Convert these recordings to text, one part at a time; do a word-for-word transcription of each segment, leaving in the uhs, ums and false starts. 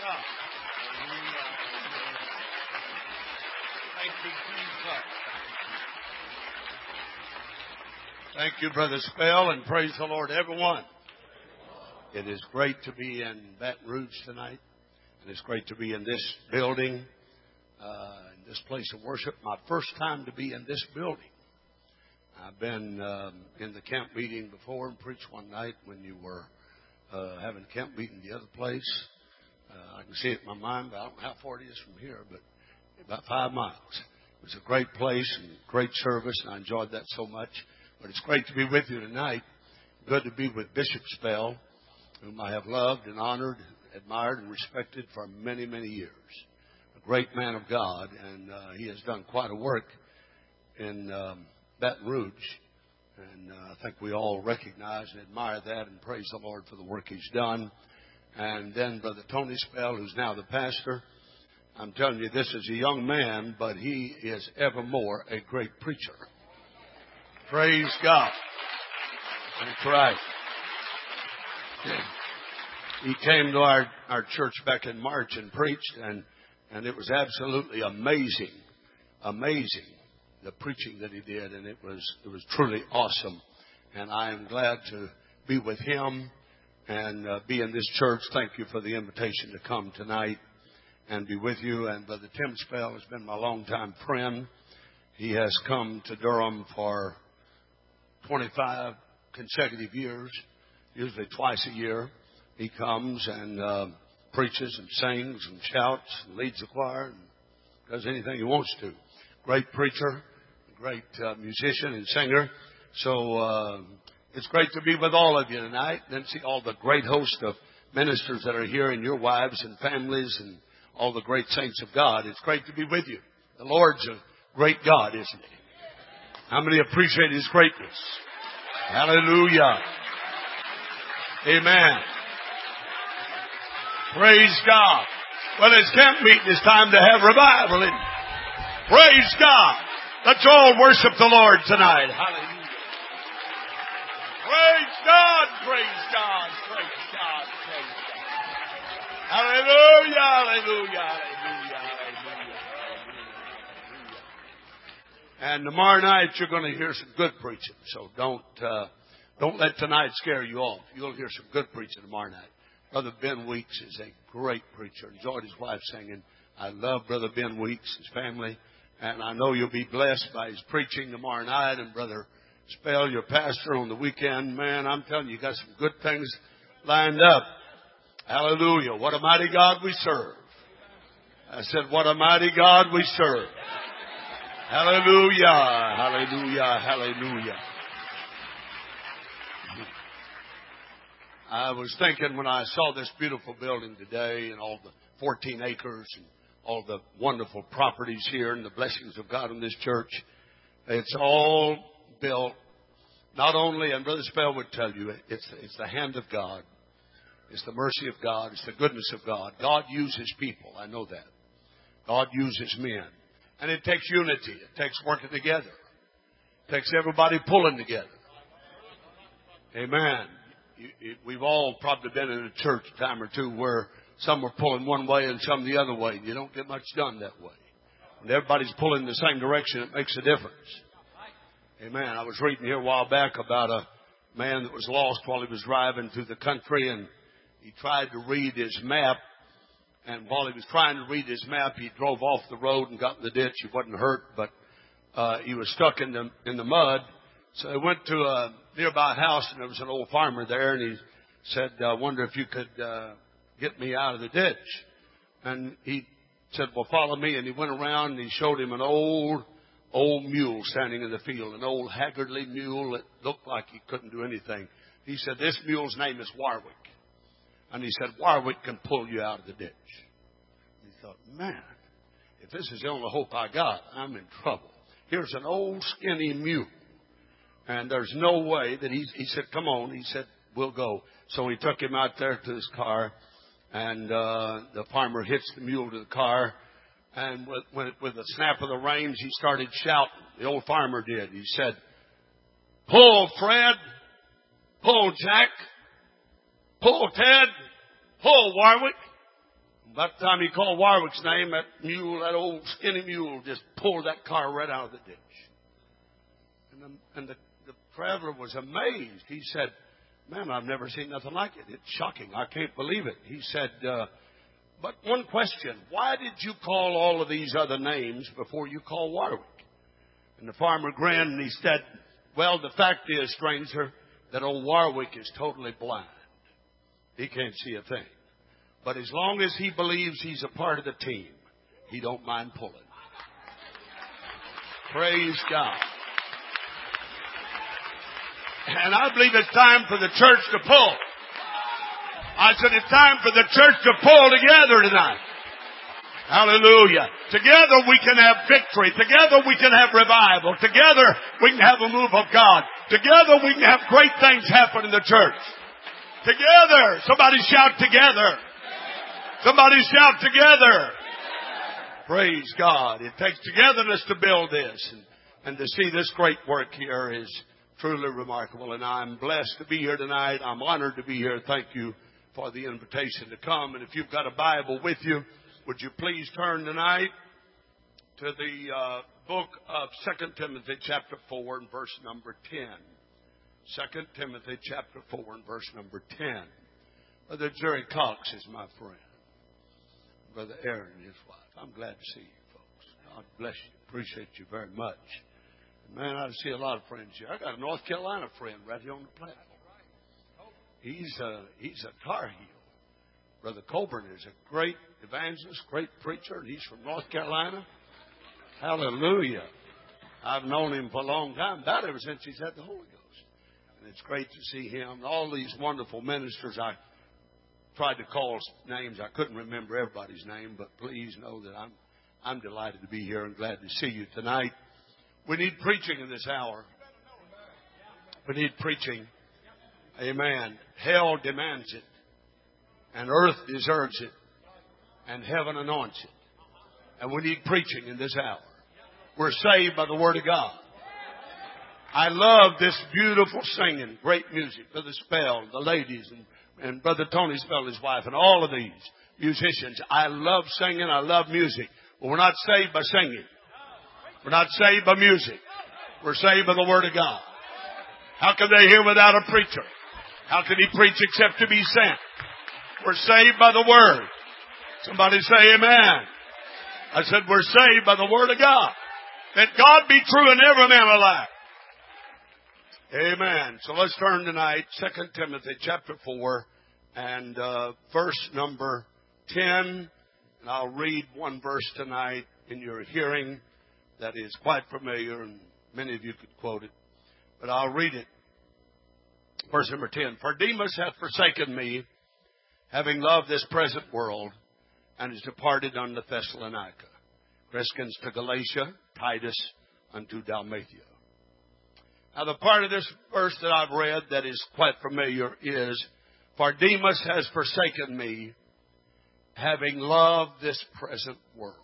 God. Thank you, Jesus. Thank you, Brother Spell, and praise the Lord, everyone. It is great to be in Baton Rouge tonight, and it's great to be in this building, uh, in this place of worship. My first time to be in this building. I've been um, in the camp meeting before and preached one night when you were uh, having camp meeting the other place. Uh, I can see it in my mind, but I don't know how far it is from here, but about five miles. It was a great place and great service, and I enjoyed that so much. But it's great to be with you tonight. Good to be with Bishop Spell, whom I have loved and honored, admired, and respected for many, many years. A great man of God, and uh, he has done quite a work in um, Baton Rouge. And uh, I think we all recognize and admire that and praise the Lord for the work he's done. And then Brother Tony Spell, who's now the pastor. I'm telling you, this is a young man, but he is evermore a great preacher. Praise God. That's right. He came to our, our church back in March and preached, and, and it was absolutely amazing, amazing, the preaching that he did, and it was it was truly awesome. And I am glad to be with him and uh, be in this church. Thank you for the invitation to come tonight and be with you. And Brother Tim Spell has been my longtime friend. He has come to Durham for twenty-five consecutive years, usually twice a year. He comes and uh, preaches and sings and shouts and leads the choir and does anything he wants to. Great preacher, great uh, musician and singer. So uh, it's great to be with all of you tonight. And then see all the great host of ministers that are here and your wives and families and all the great saints of God. It's great to be with you. The Lord's a great God, isn't he? How many appreciate his greatness? Hallelujah. Amen. Praise God. Well, it's camp meeting. It's time to have revival. Isn't it? Praise God. Let's all worship the Lord tonight. Hallelujah. Praise God. Praise God. Praise God. Praise God. Hallelujah. Hallelujah. Hallelujah. Hallelujah. And tomorrow night you're going to hear some good preaching. So don't uh, don't let tonight scare you off. You'll hear some good preaching tomorrow night. Brother Ben Weeks is a great preacher. Enjoyed his wife singing. I love Brother Ben Weeks, his family. And I know you'll be blessed by his preaching tomorrow night. And Brother Spell, your pastor, on the weekend. Man, I'm telling you, you got some good things lined up. Hallelujah. What a mighty God we serve. I said, what a mighty God we serve. Hallelujah. Hallelujah. Hallelujah. I was thinking when I saw this beautiful building today and all the fourteen acres and all the wonderful properties here and the blessings of God in this church, it's all built not only, and Brother Spell would tell you, it's, it's the hand of God. It's the mercy of God. It's the goodness of God. God uses people. I know that. God uses men. And it takes unity. It takes working together. It takes everybody pulling together. Amen. You, you, we've all probably been in a church a time or two where some are pulling one way and some the other way. You don't get much done that way. When everybody's pulling the same direction, it makes a difference. Amen. I was reading here a while back about a man that was lost while he was driving through the country, and he tried to read his map. And while he was trying to read his map, he drove off the road and got in the ditch. He wasn't hurt, but uh, he was stuck in the in the mud. So he went to a nearby house, and there was an old farmer there, and he said, I wonder if you could uh, get me out of the ditch. And he said, well, follow me. And he went around, and he showed him an old, old mule standing in the field, an old haggardly mule that looked like he couldn't do anything. He said, this mule's name is Warwick. And he said, Warwick can pull you out of the ditch. And he thought, man, if this is the only hope I got, I'm in trouble. Here's an old skinny mule. And there's no way that he, he said, come on. He said, we'll go. So he took him out there to his car. And uh, the farmer hitched the mule to the car. And with, with, with a snap of the reins, he started shouting. The old farmer did. He said, pull, Fred. Pull, Jack. Pull, Ted. Pull, Warwick. About the time he called Warwick's name, that mule, that old skinny mule, just pulled that car right out of the ditch. And, the, and the, the traveler was amazed. He said, man, I've never seen nothing like it. It's shocking. I can't believe it. He said, uh, but one question, why did you call all of these other names before you called Warwick? And the farmer grinned and he said, well, the fact is, stranger, that old Warwick is totally blind. He can't see a thing. But as long as he believes he's a part of the team, he don't mind pulling. Praise God. And I believe it's time for the church to pull. I said it's time for the church to pull together tonight. Hallelujah. Together we can have victory. Together we can have revival. Together we can have a move of God. Together we can have great things happen in the church. Together. Somebody shout together. Somebody shout together. Praise God. It takes togetherness to build this. And, and to see this great work here is truly remarkable. And I'm blessed to be here tonight. I'm honored to be here. Thank you for the invitation to come. And if you've got a Bible with you, would you please turn tonight to the uh, book of Second Timothy chapter four and verse number ten. Second Timothy chapter four and verse number ten. Brother Jerry Cox is my friend. Brother Aaron and his wife. I'm glad to see you folks. God bless you. Appreciate you very much. Man, I see a lot of friends here. I got a North Carolina friend right here on the platform. He's a, he's a Tar Heel. Brother Coburn is a great evangelist, great preacher, and he's from North Carolina. Hallelujah. I've known him for a long time, about ever since he's had the Holy Ghost. And it's great to see him. And all these wonderful ministers. I tried to call names. I couldn't remember everybody's name, but please know that I'm I'm delighted to be here and glad to see you tonight. We need preaching in this hour. We need preaching. Amen. Hell demands it. And earth deserves it. And heaven anoints it. And we need preaching in this hour. We're saved by the Word of God. I love this beautiful singing, great music. Brother Spell, the ladies, and, and Brother Tony Spell, his wife, and all of these musicians. I love singing. I love music. But we're not saved by singing. We're not saved by music. We're saved by the Word of God. How can they hear without a preacher? How can he preach except to be sent? We're saved by the Word. Somebody say amen. I said we're saved by the Word of God. Let God be true and every man a lie. Amen. So let's turn tonight, Second Timothy chapter four and uh, verse number ten. And I'll read one verse tonight in your hearing that is quite familiar, and many of you could quote it. But I'll read it. Verse number ten. For Demas hath forsaken me, having loved this present world, and is departed unto Thessalonica. Crescens to Galatia, Titus unto Dalmatia. Now the part of this verse that I've read that is quite familiar is, for Demas has forsaken me, having loved this present world.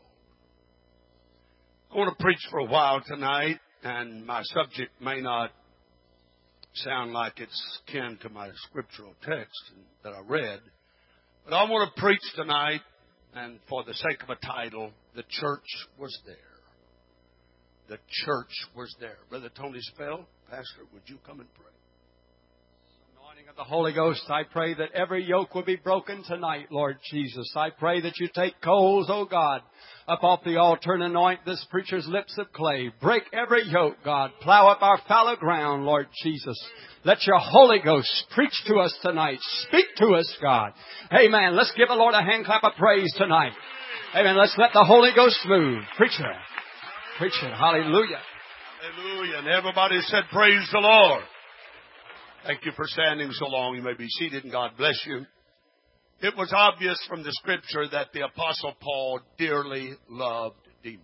I want to preach for a while tonight, and my subject may not sound like it's kin to my scriptural text that I read. But I want to preach tonight, and for the sake of a title, the church was there. The church was there. Brother Tony Spell, Pastor, would you come and pray? Anointing of the Holy Ghost, I pray that every yoke will be broken tonight, Lord Jesus. I pray that you take coals, oh God, up off the altar and anoint this preacher's lips of clay. Break every yoke, God. Plow up our fallow ground, Lord Jesus. Let your Holy Ghost preach to us tonight. Speak to us, God. Amen. Let's give the Lord a hand clap of praise tonight. Amen. Let's let the Holy Ghost move. Preacher. Preacher. Hallelujah. Hallelujah. And everybody said, praise the Lord. Thank you for standing so long. You may be seated and God bless you. It was obvious from the scripture that the Apostle Paul dearly loved Demas.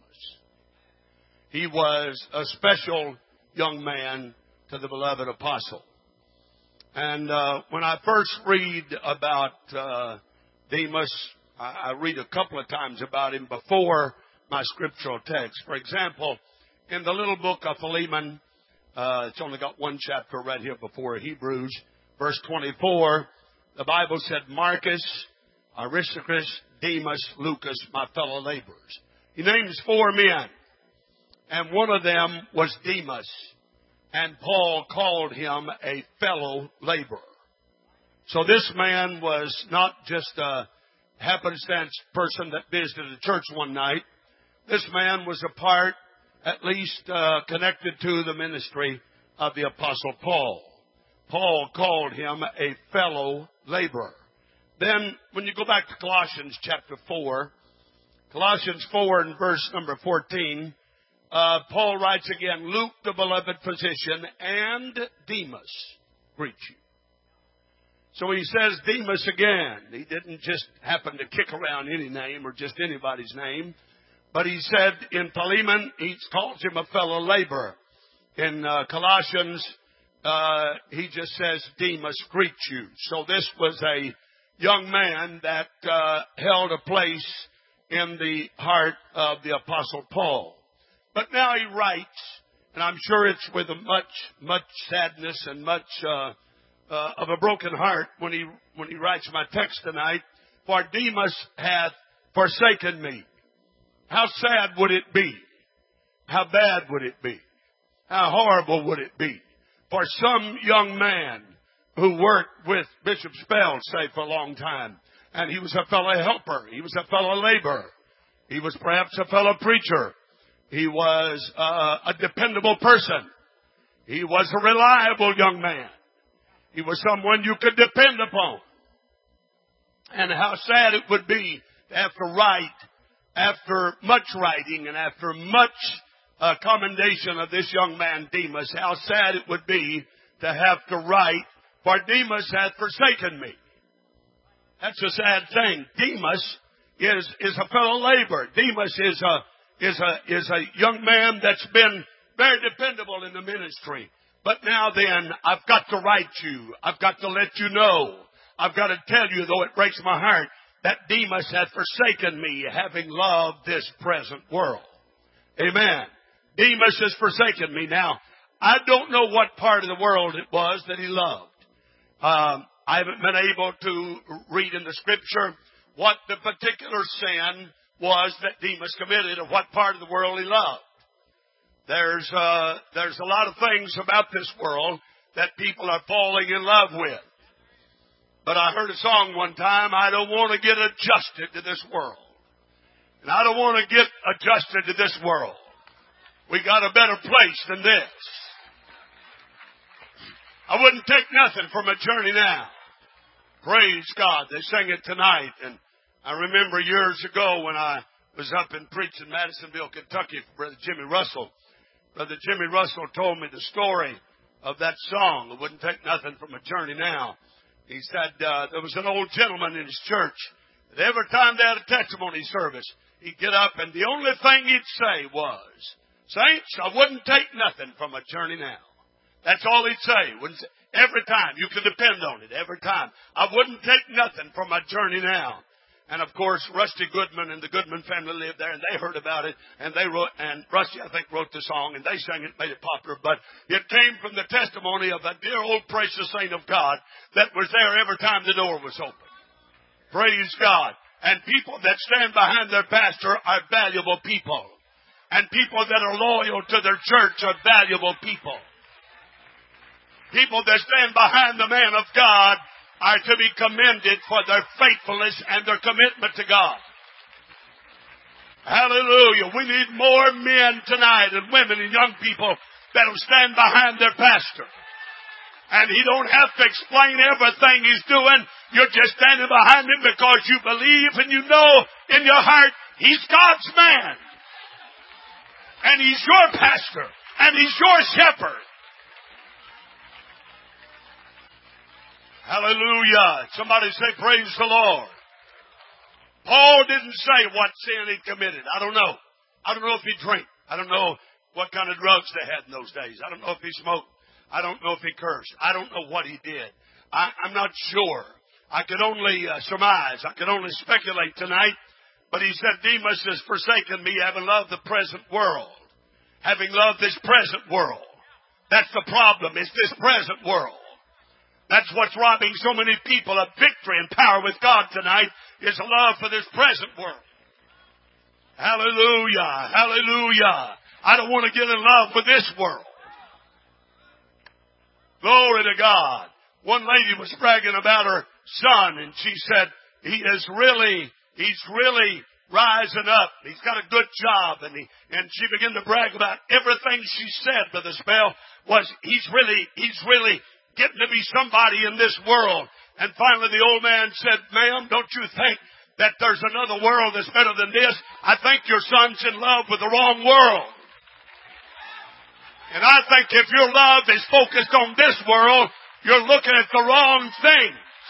He was a special young man to the beloved apostle. And uh, when I first read about uh, Demas, I, I read a couple of times about him before my scriptural text. For example, in the little book of Philemon, uh, it's only got one chapter right here before Hebrews, verse twenty-four, the Bible said, Marcus, Aristarchus, Demas, Lucas, my fellow laborers. He names four men, and one of them was Demas, and Paul called him a fellow laborer. So this man was not just a happenstance person that visited the church one night. This man was a part, at least uh, connected to the ministry of the Apostle Paul. Paul called him a fellow laborer. Then, when you go back to Colossians chapter four, Colossians four and verse number fourteen, uh, Paul writes again, Luke, the beloved physician, and Demas greet you. So he says Demas again. He didn't just happen to kick around any name or just anybody's name. But he said in Philemon, he calls him a fellow laborer. In uh, Colossians, uh, he just says Demas greet you. So this was a young man that uh, held a place in the heart of the Apostle Paul. But now he writes, and I'm sure it's with a much, much sadness and much uh, uh, of a broken heart when he when he writes my text tonight, for Demas hath forsaken me. How sad would it be? How bad would it be? How horrible would it be for some young man who worked with Bishop Spell, say, for a long time, and he was a fellow helper, he was a fellow laborer, he was perhaps a fellow preacher, he was uh, a dependable person, he was a reliable young man, he was someone you could depend upon. And how sad it would be to have to write, after much writing and after much uh, commendation of this young man Demas, how sad it would be to have to write, for Demas hath forsaken me. That's a sad thing. Demas is, is a fellow laborer. Demas is a, is a, is a young man that's been very dependable in the ministry. But now then, I've got to write you. I've got to let you know. I've got to tell you, though it breaks my heart, that Demas hath forsaken me, having loved this present world. Amen. Demas has forsaken me. Now, I don't know what part of the world it was that he loved. Um, I haven't been able to read in the Scripture what the particular sin was that Demas committed or what part of the world he loved. There's, uh, there's a lot of things about this world that people are falling in love with. But I heard a song one time, I don't want to get adjusted to this world. And I don't want to get adjusted to this world. We got a better place than this. I wouldn't take nothing from a journey now. Praise God. They sang it tonight. And I remember years ago when I was up and preached in Madisonville, Kentucky for Brother Jimmy Russell. Brother Jimmy Russell told me the story of that song. I wouldn't take nothing from a journey now. He said uh, there was an old gentleman in his church that every time they had a testimony service, he'd get up and the only thing he'd say was, Saints, I wouldn't take nothing from a journey now. That's all he'd say. Wouldn't say. Every time. You could depend on it. Every time. I wouldn't take nothing from a journey now. And of course, Rusty Goodman and the Goodman family lived there, and they heard about it, and they wrote, and Rusty, I think, wrote the song, and they sang it, made it popular, but it came from the testimony of a dear old precious saint of God that was there every time the door was open. Praise God. And people that stand behind their pastor are valuable people. And people that are loyal to their church are valuable people. People that stand behind the man of God are to be commended for their faithfulness and their commitment to God. Hallelujah. We need more men tonight and women and young people that will stand behind their pastor. And he don't have to explain everything he's doing. You're just standing behind him because you believe and you know in your heart he's God's man. And he's your pastor. And he's your shepherd. Hallelujah. Somebody say, praise the Lord. Paul didn't say what sin he committed. I don't know. I don't know if he drank. I don't know what kind of drugs they had in those days. I don't know if he smoked. I don't know if he cursed. I don't know what he did. I, I'm not sure. I could only uh, surmise. I could only speculate tonight. But he said, Demas has forsaken me, having loved the present world. Having loved this present world. That's the problem. It's this present world. That's what's robbing so many people of victory and power with God tonight, is a love for this present world. Hallelujah. Hallelujah. I don't want to get in love with this world. Glory to God. One lady was bragging about her son, and she said, he is really, he's really rising up. He's got a good job. And he, and she began to brag about everything she said, Brother Spell, was he's really, he's really getting to be somebody in this world. And finally the old man said, ma'am, don't you think that there's another world that's better than this? I think your son's in love with the wrong world. And I think if your love is focused on this world, you're looking at the wrong thing.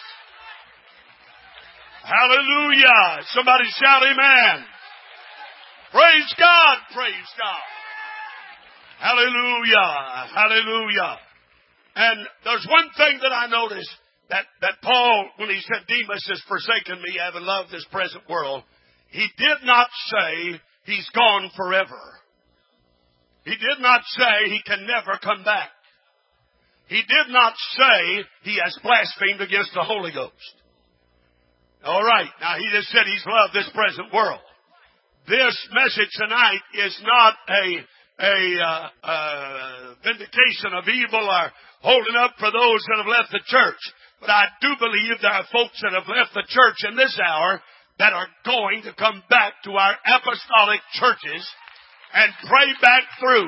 Hallelujah. Somebody shout amen. Praise God. Praise God. Hallelujah. Hallelujah. And there's one thing that I noticed, that, that Paul, when he said Demas has forsaken me, having loved this present world, he did not say he's gone forever. He did not say he can never come back. He did not say he has blasphemed against the Holy Ghost. All right. Now, he just said he's loved this present world. This message tonight is not a, a, uh, uh, vindication of evil or holding up for those that have left the church. But I do believe there are folks that have left the church in this hour that are going to come back to our apostolic churches and pray back through.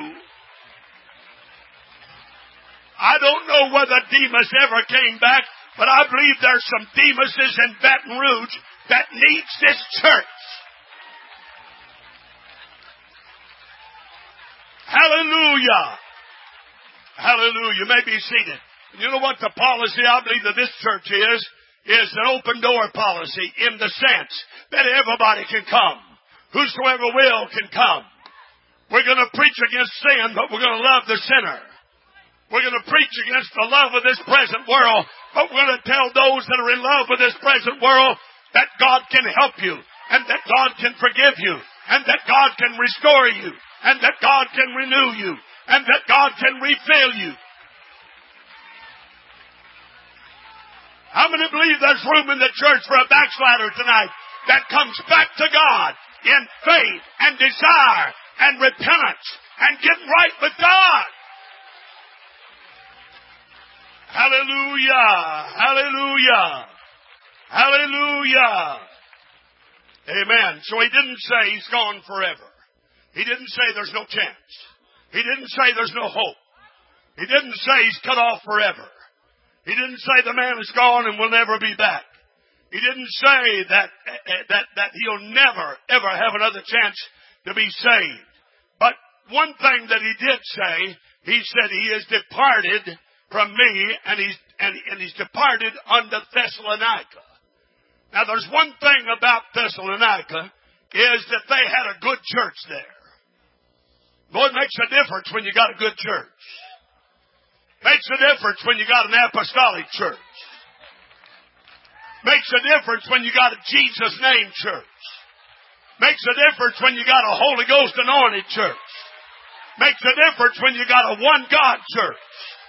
I don't know whether Demas ever came back, but I believe there's some Demases in Baton Rouge that needs this church. Hallelujah. Hallelujah. You may be seated. You know what the policy, I believe, of this church is? Is an open door policy in the sense that everybody can come. Whosoever will can come. We're going to preach against sin, but we're going to love the sinner. We're going to preach against the love of this present world, but we're going to tell those that are in love with this present world that God can help you, and that God can forgive you, and that God can restore you, and that God can renew you, and that God can refill you. How many believe there's room in the church for a backslider tonight that comes back to God in faith and desire and repentance and getting right with God? Hallelujah! Hallelujah! Hallelujah! Amen. So he didn't say he's gone forever. He didn't say there's no chance. He didn't say there's no hope. He didn't say he's cut off forever. He didn't say the man is gone and will never be back. He didn't say that, that, that he'll never, ever have another chance to be saved. But one thing that he did say, he said he is departed from me, and he's, and, and he's departed unto Thessalonica. Now there's one thing about Thessalonica, is that they had a good church there. Boy, it makes a difference when you got a good church. Makes a difference when you got an apostolic church. Makes a difference when you got a Jesus name church. Makes a difference when you got a Holy Ghost anointed church. Makes a difference when you got a one God church.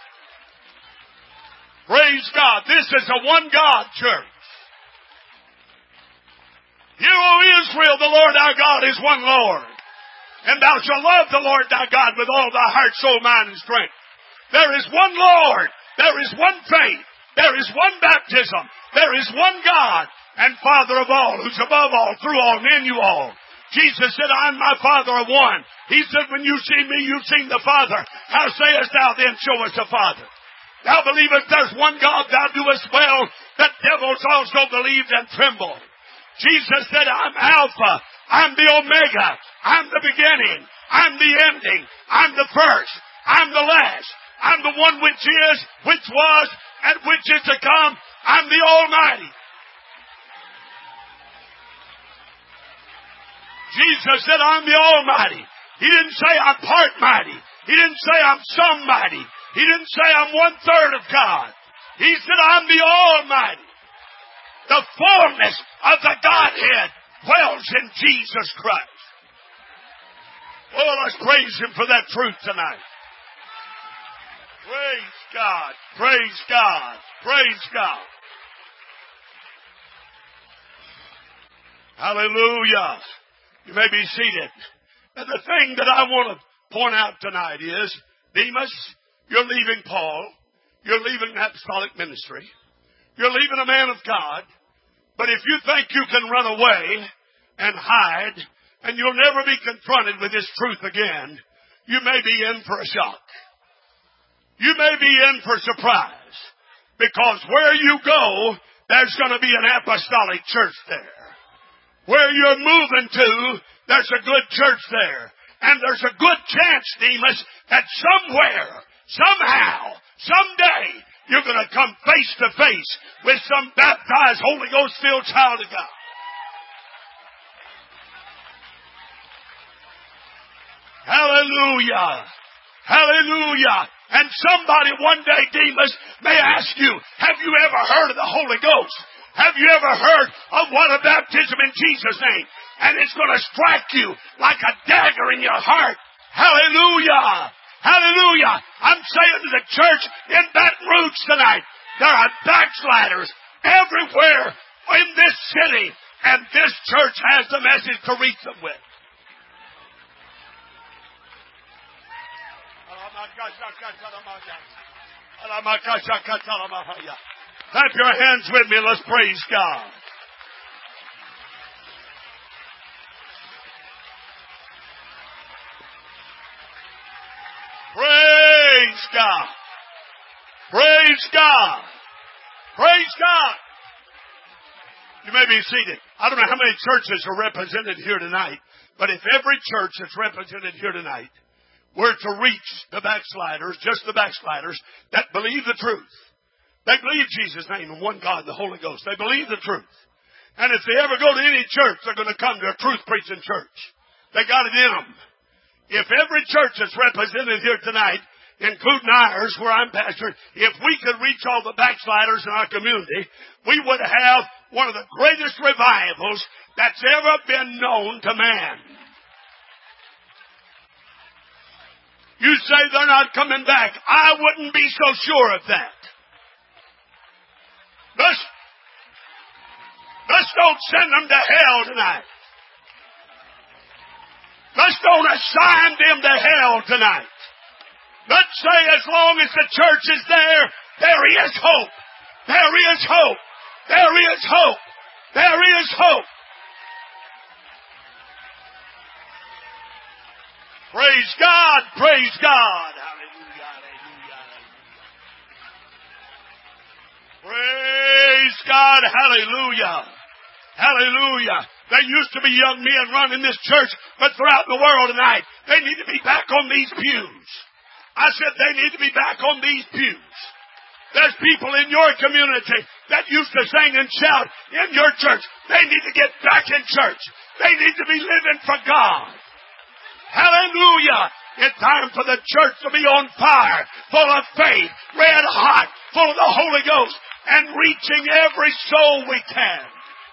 Praise God. This is a one God church. Hear, O Israel, the Lord our God is one Lord. And thou shalt love the Lord thy God with all thy heart, soul, mind, and strength. There is one Lord. There is one faith. There is one baptism. There is one God and Father of all, who's above all, through all, and in you all. Jesus said, I and my Father are one. He said, when you've seen me, you've seen the Father. How sayest thou then, show us the Father? Thou believest there's one God, thou doest well, that devils also believed and trembled. Jesus said, I'm Alpha, I'm the Omega, I'm the beginning, I'm the ending, I'm the first, I'm the last, I'm the one which is, which was, and which is to come. I'm the Almighty. Jesus said, I'm the Almighty. He didn't say I'm part mighty. He didn't say I'm some mighty. He didn't say I'm one third of God. He said, I'm the Almighty. The fullness of the Godhead dwells in Jesus Christ. Oh, let's praise Him for that truth tonight. Praise God. Praise God. Praise God. Hallelujah. You may be seated. And the thing that I want to point out tonight is, Demas, you're leaving Paul. You're leaving the apostolic ministry. You're leaving a man of God. But if you think you can run away and hide, and you'll never be confronted with this truth again, you may be in for a shock. You may be in for surprise. Because where you go, there's going to be an apostolic church there. Where you're moving to, there's a good church there. And there's a good chance, Demas, that somewhere, somehow, someday, you're going to come face to face with some baptized, Holy Ghost-filled child of God. Hallelujah. Hallelujah. And somebody one day, Demas, may ask you, have you ever heard of the Holy Ghost? Have you ever heard of water baptism in Jesus' name? And it's going to strike you like a dagger in your heart. Hallelujah. Hallelujah. I'm saying to the church in Baton Rouge tonight, there are backsliders everywhere in this city, and this church has the message to reach them with. Clap your hands with me. Let's praise God. Praise God. Praise God. Praise God. You may be seated. I don't know how many churches are represented here tonight, but if every church that's represented here tonight were to reach the backsliders, just the backsliders, that believe the truth. They believe Jesus' name and one God, the Holy Ghost. They believe the truth. And if they ever go to any church, they're going to come to a truth-preaching church. They got it in them. If every church that's represented here tonight, including ours, where I'm pastor, if we could reach all the backsliders in our community, we would have one of the greatest revivals that's ever been known to man. You say they're not coming back. I wouldn't be so sure of that. Let's, let's don't send them to hell tonight. Let's don't assign them to hell tonight. Let's say as long as the church is there, there is hope. There is hope. There is hope. There is hope. Praise God. Praise God. Hallelujah. Hallelujah. Praise God. Hallelujah. Hallelujah. There used to be young men running this church, but throughout the world tonight, they need to be back on these pews. I said they need to be back on these pews. There's people in your community that used to sing and shout in your church. They need to get back in church. They need to be living for God. Hallelujah. It's time for the church to be on fire, full of faith, red hot, full of the Holy Ghost, and reaching every soul we can.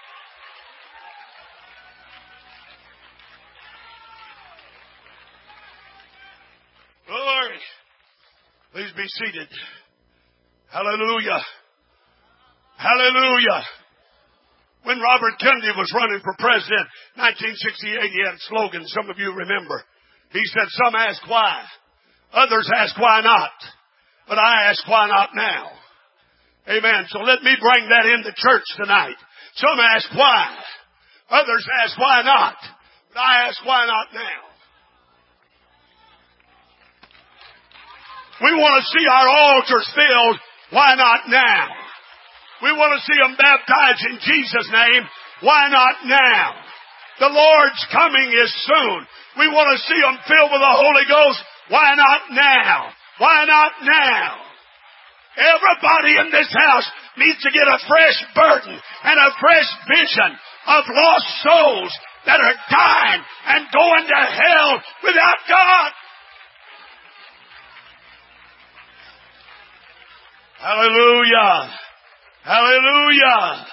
Glory. Please be seated. Hallelujah. Hallelujah. When Robert Kennedy was running for president, nineteen sixty-eight, he had a slogan, some of you remember. He said, some ask why. Others ask why not. But I ask why not now. Amen. So let me bring that into church tonight. Some ask why. Others ask why not. But I ask why not now. We want to see our altars filled. Why not now? We want to see them baptized in Jesus' name. Why not now? The Lord's coming is soon. We want to see them filled with the Holy Ghost. Why not now? Why not now? Everybody in this house needs to get a fresh burden and a fresh vision of lost souls that are dying and going to hell without God. Hallelujah. Hallelujah.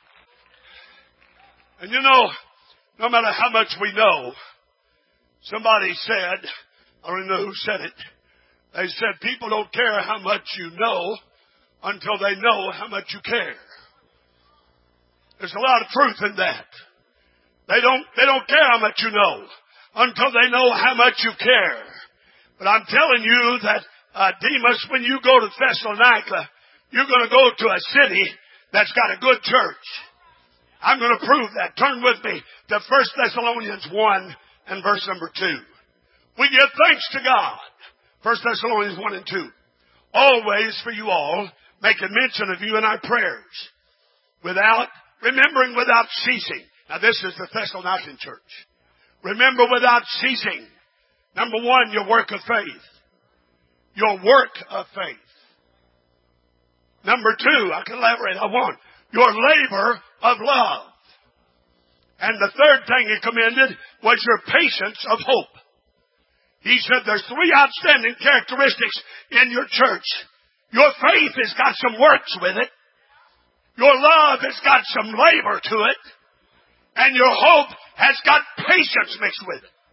And you know, no matter how much we know, somebody said, I don't even know who said it, They said people don't care how much you know until they know how much you care. There's a lot of truth in that. They don't, they don't care how much you know until they know how much you care. But I'm telling you that, uh, Demas, when you go to Thessalonica, you're going to go to a city that's got a good church. I'm going to prove that. Turn with me to First Thessalonians one and verse number two. We give thanks to God. First Thessalonians one and two. Always for you all, making mention of you in our prayers, without, remembering without ceasing. Now this is the Thessalonican church. Remember without ceasing. Number one, your work of faith. Your work of faith. Number two, I can elaborate, I want, your labor of love. And the third thing he commended was your patience of hope. He said there's three outstanding characteristics in your church. Your faith has got some works with it. Your love has got some labor to it. And your hope has got patience mixed with it.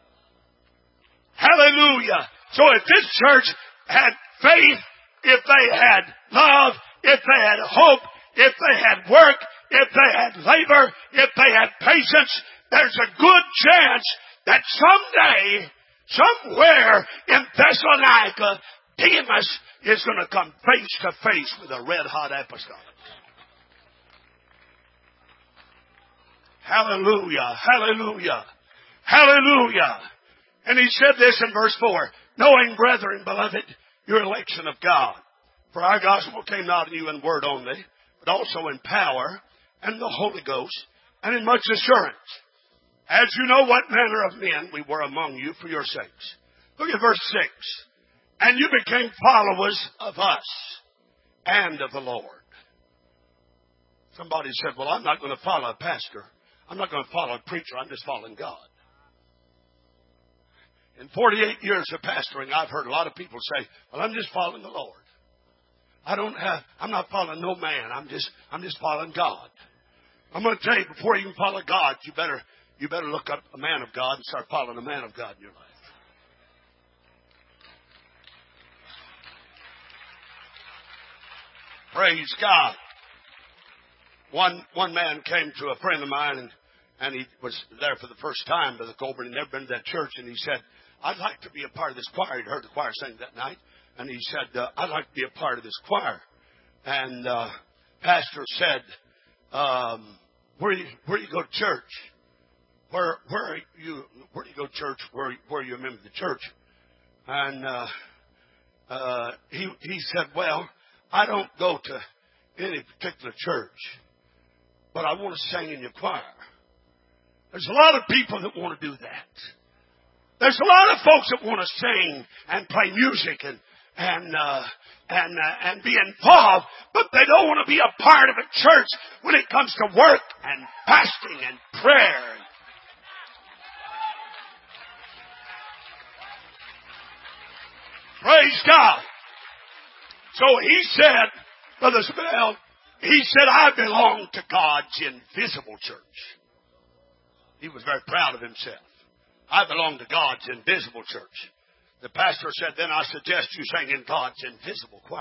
Hallelujah. So if this church had faith, if they had love, if they had hope, if they had work, if they had labor, if they had patience, there's a good chance that someday, somewhere in Thessalonica, Demas is going to come face to face with a red-hot apostolic. Hallelujah, hallelujah, hallelujah. And he said this in verse four, knowing, brethren, beloved, your election of God. For our gospel came not in you in word only, but also in power and the Holy Ghost and in much assurance. As you know what manner of men we were among you for your sakes. Look at verse six. And you became followers of us and of the Lord. Somebody said, well, I'm not going to follow a pastor. I'm not going to follow a preacher. I'm just following God. In forty-eight years of pastoring, I've heard a lot of people say, well, I'm just following the Lord. I don't have, I'm not following no man. I'm just, I'm just following God. I'm going to tell you, before you can follow God, you better, you better look up a man of God and start following a man of God in your life. Praise God. One, one man came to a friend of mine and, and he was there for the first time, Brother Colbert. He'd never been to that church, and he said, I'd like to be a part of this choir. He'd heard the choir sing that night. And he said, uh, I'd like to be a part of this choir. And uh pastor said, um, where do you, where do you go to church? Where where are you where do you go to church? Where where are you a member of the church? And uh uh he he said, well, I don't go to any particular church, but I want to sing in your choir. There's a lot of people that want to do that. There's a lot of folks that want to sing and play music and and uh, and uh, and be involved, but they don't want to be a part of a church when it comes to work and fasting and prayer. Praise God. So he said, Brother Smell, he said, I belong to God's invisible church. He was very proud of himself. I belong to God's invisible church. The pastor said, then I suggest you sing in God's invisible choir.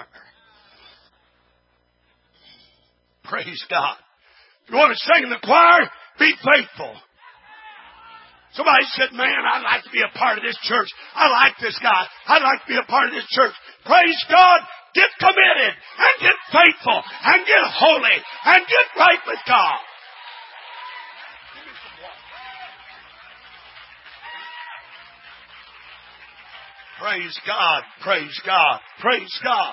Praise God. If you want to sing in the choir, be faithful. Somebody said, man, I'd like to be a part of this church. I like this guy. I'd like to be a part of this church. Praise God. Get committed and get faithful and get holy and get right with God. Praise God, praise God, praise God.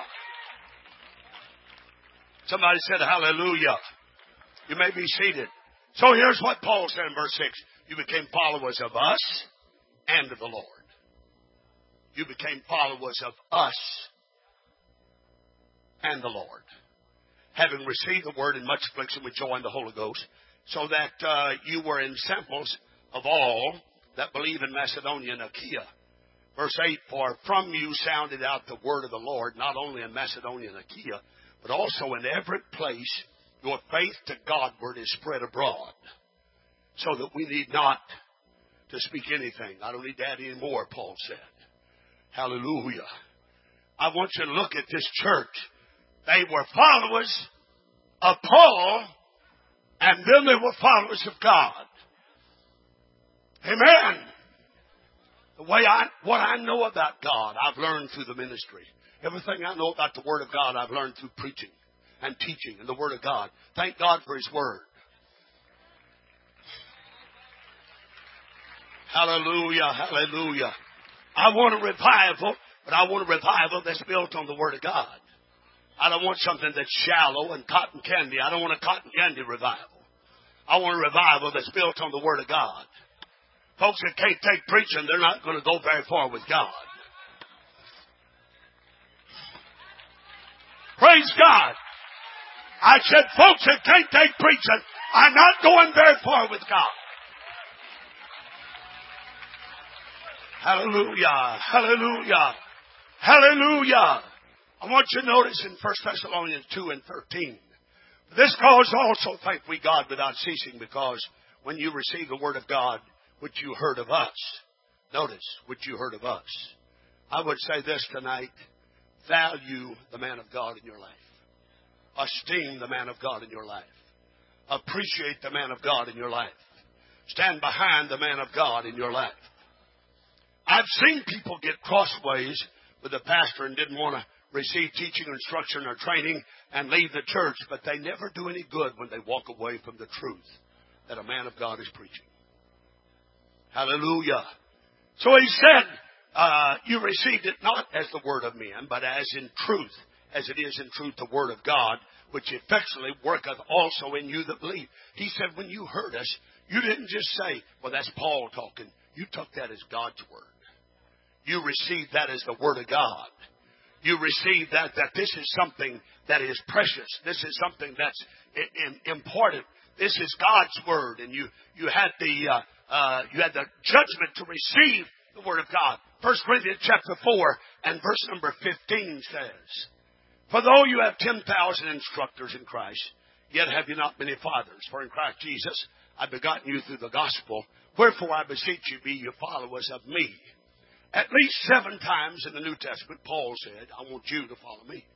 Somebody said hallelujah. You may be seated. So here's what Paul said in verse six. You became followers of us and of the Lord. You became followers of us and the Lord. Having received the word in much affliction with joy in the Holy Ghost, so that uh, you were in samples of all that believe in Macedonia and Achaia. Verse eight, for from you sounded out the word of the Lord, not only in Macedonia and Achaia, but also in every place your faith to Godward is spread abroad, so that we need not to speak anything. I don't need to add any more, Paul said. Hallelujah. I want you to look at this church. They were followers of Paul, and then they were followers of God. Amen. The way I, what I know about God, I've learned through the ministry. Everything I know about the Word of God, I've learned through preaching and teaching and the Word of God. Thank God for His Word. Hallelujah, hallelujah. I want a revival, but I want a revival that's built on the Word of God. I don't want something that's shallow and cotton candy. I don't want a cotton candy revival. I want a revival that's built on the Word of God. Folks that can't take preaching, they're not going to go very far with God. Praise God. I said, folks that can't take preaching are not going very far with God. Hallelujah. Hallelujah. Hallelujah. I want you to notice in First Thessalonians two and thirteen. This cause also thank we God without ceasing, because when you receive the Word of God, which you heard of us. Notice, which you heard of us. I would say this tonight. Value the man of God in your life. Esteem the man of God in your life. Appreciate the man of God in your life. Stand behind the man of God in your life. I've seen people get crossways with the pastor and didn't want to receive teaching, instruction, or training and leave the church, but they never do any good when they walk away from the truth that a man of God is preaching. Hallelujah. So he said, uh, you received it not as the word of men, but as in truth, as it is in truth the word of God, which effectually worketh also in you that believe. He said, when you heard us, you didn't just say, well, that's Paul talking. You took that as God's word. You received that as the word of God. You received that, that this is something that is precious. This is something that's important. This is God's word. And you, you had the, uh, uh, you had the judgment to receive the word of God. First Corinthians chapter four and verse number fifteen says, for though you have ten thousand instructors in Christ, yet have you not many fathers. For in Christ Jesus I begotten you through the gospel. Wherefore I beseech you, be you followers of me. At least seven times in the New Testament, Paul said, I want you to follow me.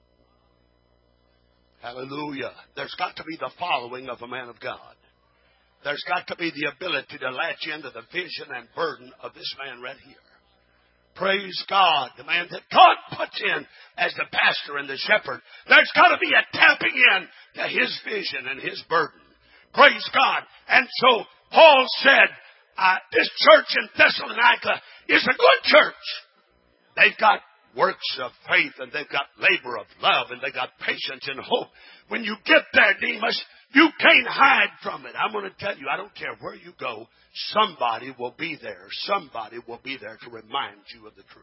Hallelujah. There's got to be the following of a man of God. There's got to be the ability to latch into the vision and burden of this man right here. Praise God. The man that God puts in as the pastor and the shepherd. There's got to be a tapping in to his vision and his burden. Praise God. And so Paul said, uh, this church in Thessalonica is a good church. They've got works of faith, and they've got labor of love, and they've got patience and hope. When you get there, Demas, you can't hide from it. I'm going to tell you, I don't care where you go, somebody will be there. Somebody will be there to remind you of the truth.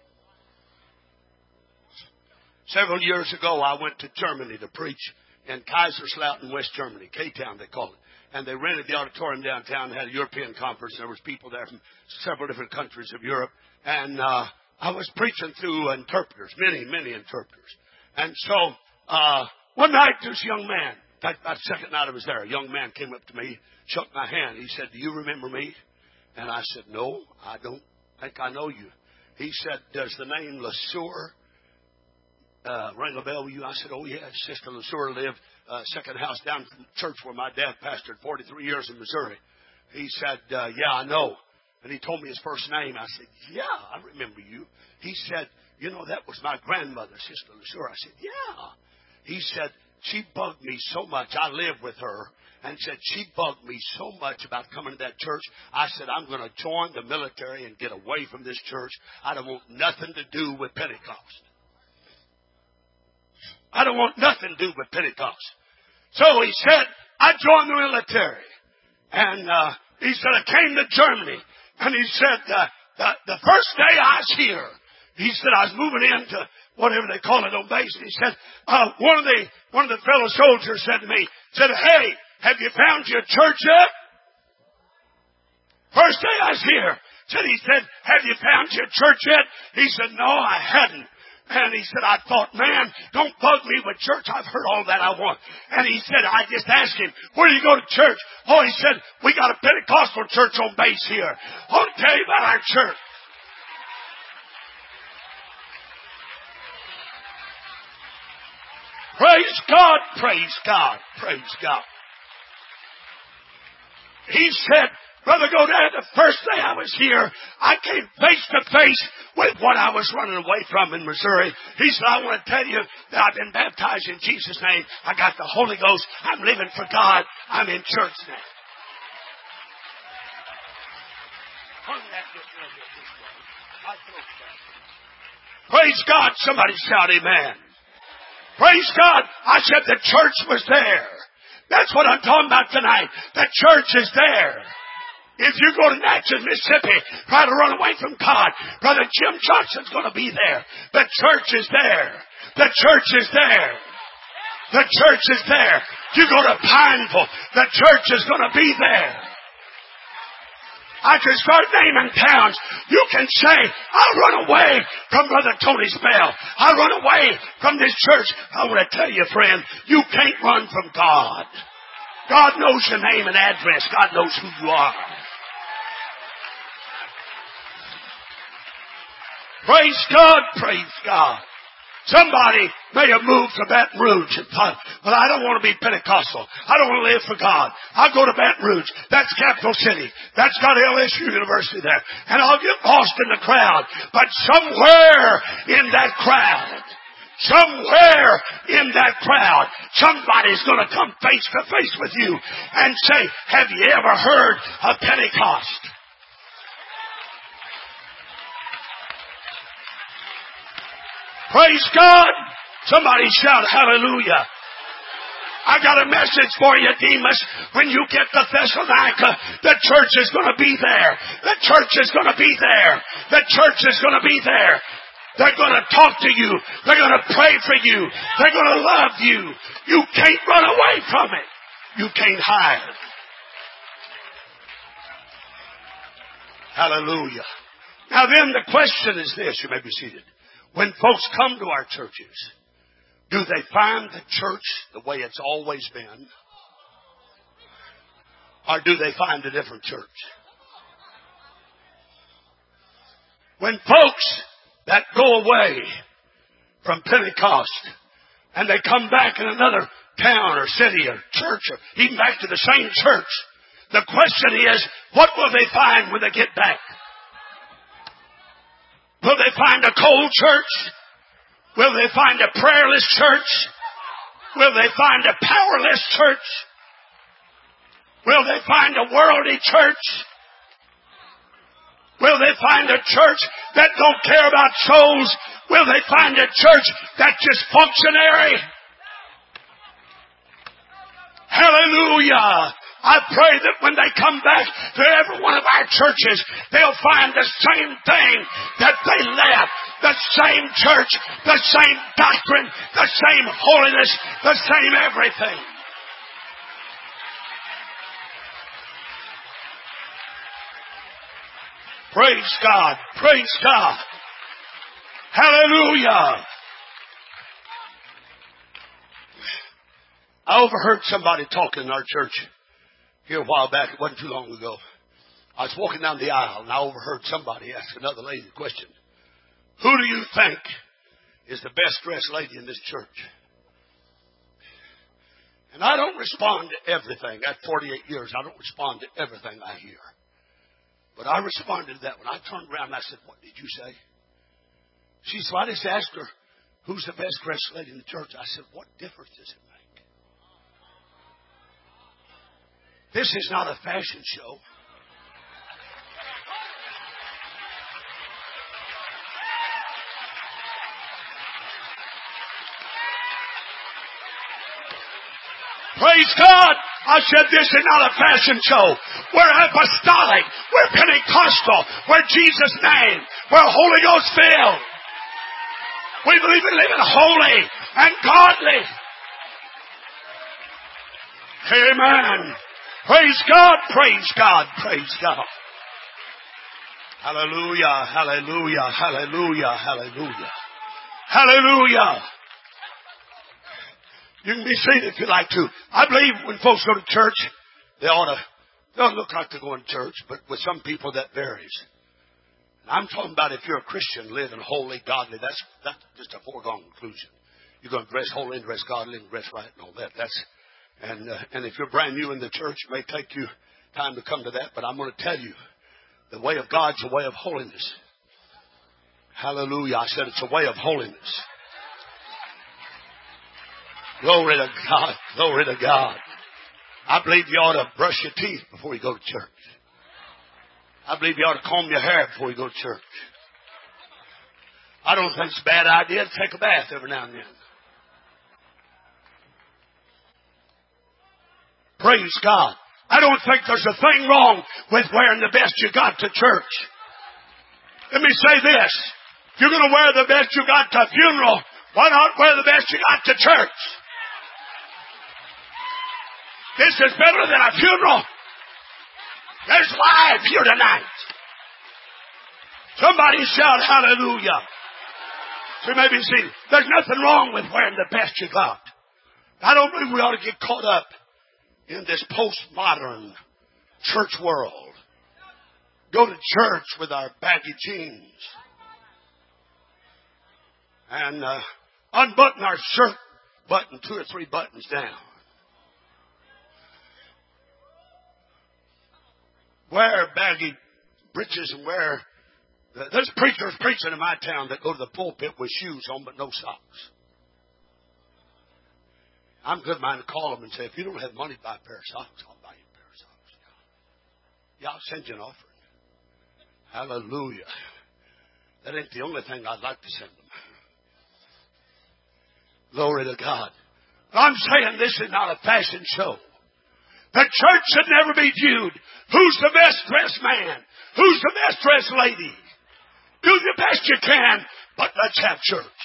Several years ago, I went to Germany to preach in Kaiserslautern, West Germany, K-Town they call it. And they rented the auditorium downtown and had a European conference. There was people there from several different countries of Europe. And uh, I was preaching through interpreters, many, many interpreters. And so uh, one night, this young man, in fact, about the second night I was there, a young man came up to me, shook my hand. He said, do you remember me? And I said, no, I don't think I know you. He said, does the name LeSueur uh, ring a bell with you? I said, oh, yes. Sister LeSueur lived uh, second house down from the church where my dad pastored forty-three years in Missouri. He said, uh, yeah, I know. And he told me his first name. I said, yeah, I remember you. He said, you know, that was my grandmother, Sister LeSueur. I said, yeah. He said, she bugged me so much. I lived with her. And said, she bugged me so much about coming to that church. I said, I'm going to join the military and get away from this church. I don't want nothing to do with Pentecost. I don't want nothing to do with Pentecost. So he said, I joined the military. And uh, he said, I came to Germany. And he said, uh, the, the first day I was here, he said, I was moving into whatever they call it on base. And he said, uh, one of the one of the fellow soldiers said to me, said, hey, have you found your church yet? First day I was here. Said, he said, have you found your church yet? He said, no, I hadn't. And he said, I thought, man, don't bug me with church. I've heard all that I want. And he said, I just asked him, where do you go to church? Oh, he said, we got a Pentecostal church on base here. I'll tell you about our church. Praise God, praise God, praise God. He said, Brother Godin, the first day I was here, I came face to face with what I was running away from in Missouri. He said, I want to tell you that I've been baptized in Jesus' name. I got the Holy Ghost. I'm living for God. I'm in church now. Praise God. Somebody shout amen. Praise God. I said the church was there. That's what I'm talking about tonight. The church is there. If you go to Natchez, Mississippi, try to run away from God, Brother Jim Johnson's going to be there. The church is there. The church is there. The church is there. You go to Pineville, the church is going to be there. I can start naming towns. You can say, I run away from Brother Tony Spell. I run away from this church. I want to tell you, friend, you can't run from God. God knows your name and address. God knows who you are. Praise God, praise God. Somebody may have moved to Baton Rouge and thought, well, I don't want to be Pentecostal. I don't want to live for God. I'll go to Baton Rouge. That's capital city. That's got L S U University there. And I'll get lost in the crowd. But somewhere in that crowd, somewhere in that crowd, somebody's going to come face to face with you and say, have you ever heard of Pentecost? Praise God. Somebody shout hallelujah. I got a message for you, Demas. When you get to Thessalonica, the church is going to be there. The church is going to be there. The church is going to be there. They're going to talk to you. They're going to pray for you. They're going to love you. You can't run away from it. You can't hide. Hallelujah. Now then, the question is this. You may be seated. When folks come to our churches, do they find the church the way it's always been? Or do they find a different church? When folks that go away from Pentecost and they come back in another town or city or church or even back to the same church, the question is, what will they find when they get back? Will they find a cold church? Will they find a prayerless church? Will they find a powerless church? Will they find a worldly church? Will they find a church that don't care about souls? Will they find a church that's just functionary? Hallelujah! I pray that when they come back to every one of our churches, they'll find the same thing that they left. The same church, the same doctrine, the same holiness, the same everything. Praise God. Praise God. Hallelujah. I overheard somebody talking in our church here a while back. It wasn't too long ago. I was walking down the aisle and I overheard somebody ask another lady the question, who do you think is the best dressed lady in this church? And I don't respond to everything. At forty-eight years, I don't respond to everything I hear. But I responded to that when I turned around and I said, what did you say? She said, I just asked her, who's the best dressed lady in the church? I said, what difference does it make? This is not a fashion show. Praise God. I said this is not a fashion show. We're apostolic. We're Pentecostal. We're Jesus' name. We're Holy Ghost filled. We believe in living holy and godly. Amen. Praise God. Praise God. Praise God. Hallelujah. Hallelujah. Hallelujah. Hallelujah. Hallelujah. You can be seated if you like to. I believe when folks go to church, they ought to, they ought to look like they're going to church, but with some people that varies. And I'm talking about if you're a Christian living holy, godly, that's, that's just a foregone conclusion. You're going to dress holy and dress godly and dress right and all that. That's and uh, and if you're brand new in the church, it may take you time to come to that. But I'm going to tell you, the way of God's a way of holiness. Hallelujah! I said it's a way of holiness. Glory to God! Glory to God! I believe you ought to brush your teeth before you go to church. I believe you ought to comb your hair before you go to church. I don't think it's a bad idea to take a bath every now and then. Praise God. I don't think there's a thing wrong with wearing the best you got to church. Let me say this. If you're going to wear the best you got to a funeral, why not wear the best you got to church? This is better than a funeral. There's life here tonight. Somebody shout hallelujah. So maybe see, there's nothing wrong with wearing the best you got. I don't believe we ought to get caught up in this postmodern church world. Go to church with our baggy jeans and uh, unbutton our shirt button two or three buttons down. Wear baggy breeches and wear... There's preachers preaching in my town that go to the pulpit with shoes on but no socks. I'm good mind to call them and say, if you don't have money to buy a pair of socks, I'll buy you a pair of socks. Yeah, I'll send you an offering. Hallelujah. That ain't the only thing I'd like to send them. Glory to God. I'm saying this is not a fashion show. The church should never be viewed. Who's the best dressed man? Who's the best dressed lady? Do the best you can, but let's have church.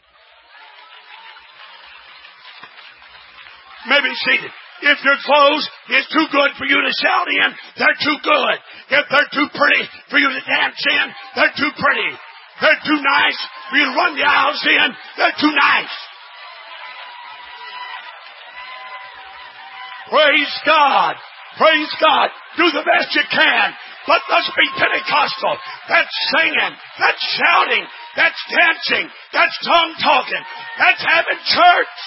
Maybe seated. If your clothes is too good for you to shout in, they're too good. If they're too pretty for you to dance in, they're too pretty. They're too nice for you to run the aisles in, they're too nice. Praise God. Praise God. Do the best you can. But let's be Pentecostal. That's singing. That's shouting. That's dancing. That's tongue talking. That's having church.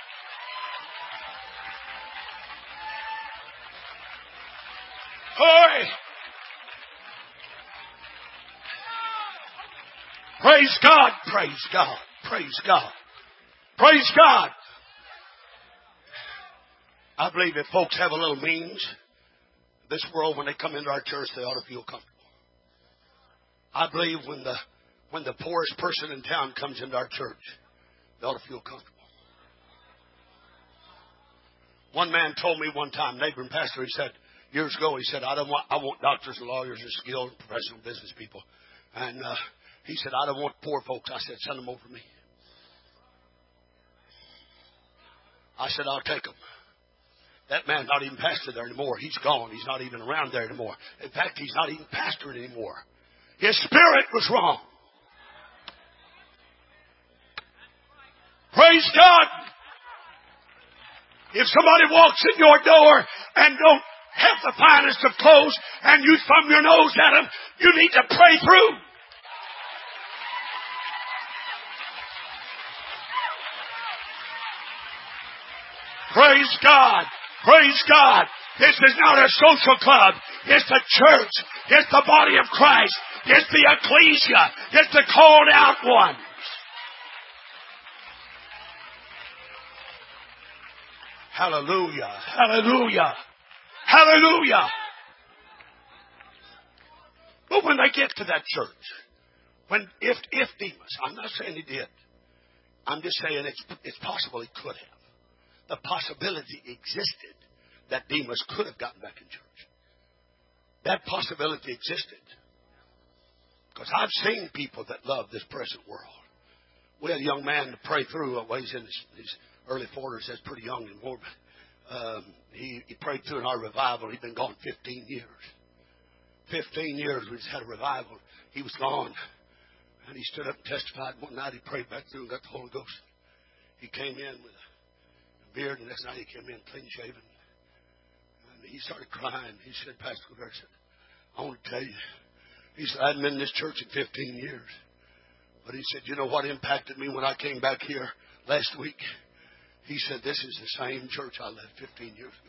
Hurry. Praise God. Praise God. Praise God. Praise God. I believe if folks have a little means, this world, when they come into our church, they ought to feel comfortable. I believe when the when the poorest person in town comes into our church, they ought to feel comfortable. One man told me one time, neighboring pastor, he said, years ago, he said, I don't want I want doctors and lawyers and skilled and professional business people. And uh, he said, I don't want poor folks. I said, send them over to me. I said, I'll take them. That man's not even pastor there anymore. He's gone. He's not even around there anymore. In fact, he's not even pastoring anymore. His spirit was wrong. Praise God. If somebody walks in your door and don't have the finest of clothes and you thumb your nose at them, you need to pray through. Praise God. Praise God. This is not a social club. It's the church. It's the body of Christ. It's the ecclesia. It's the called out ones. Hallelujah. Hallelujah. Hallelujah. But when they get to that church, when if if Demas, I'm not saying he did. I'm just saying it's it's possible he could have. The possibility existed that Demas could have gotten back in church. That possibility existed. Because I've seen people that love this present world. We had a young man to pray through. Well, he's in his, his early forties. That's pretty young anymore. But, um, he, he prayed through in our revival. He'd been gone fifteen years. Fifteen years we just had a revival. He was gone. And he stood up and testified. One night he prayed back through and got the Holy Ghost. He came in with a beard. And the next night he came in clean shaven. And he started crying. He said, Pastor Colbert said, I want to tell you. He said, I hadn't been in this church in fifteen years. But he said, you know what impacted me when I came back here? last week. He said, this is the same church I left fifteen years ago.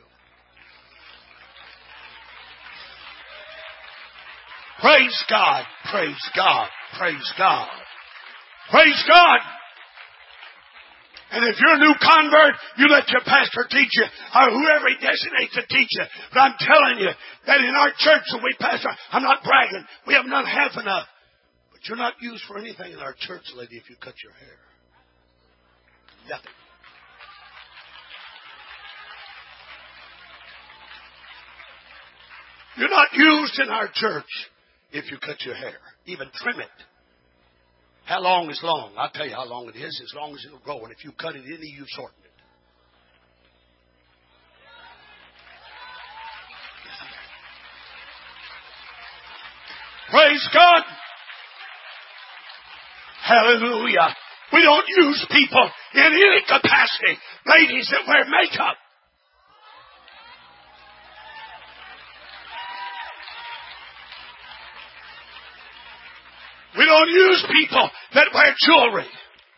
Praise God. Praise God. Praise God. Praise God. And if you're a new convert, you let your pastor teach you, or whoever he designates to teach you. But I'm telling you that in our church that we pastor, I'm not bragging, we have not half enough. But you're not used for anything in our church, lady, if you cut your hair. Nothing. You're not used in our church if you cut your hair. Even trim it. How long is long? I'll tell you how long it is. As long as it'll grow. And if you cut it any, you've shortened it. Praise God. Hallelujah. We don't use people in any capacity. Ladies that wear makeup. We don't use people that wear jewelry.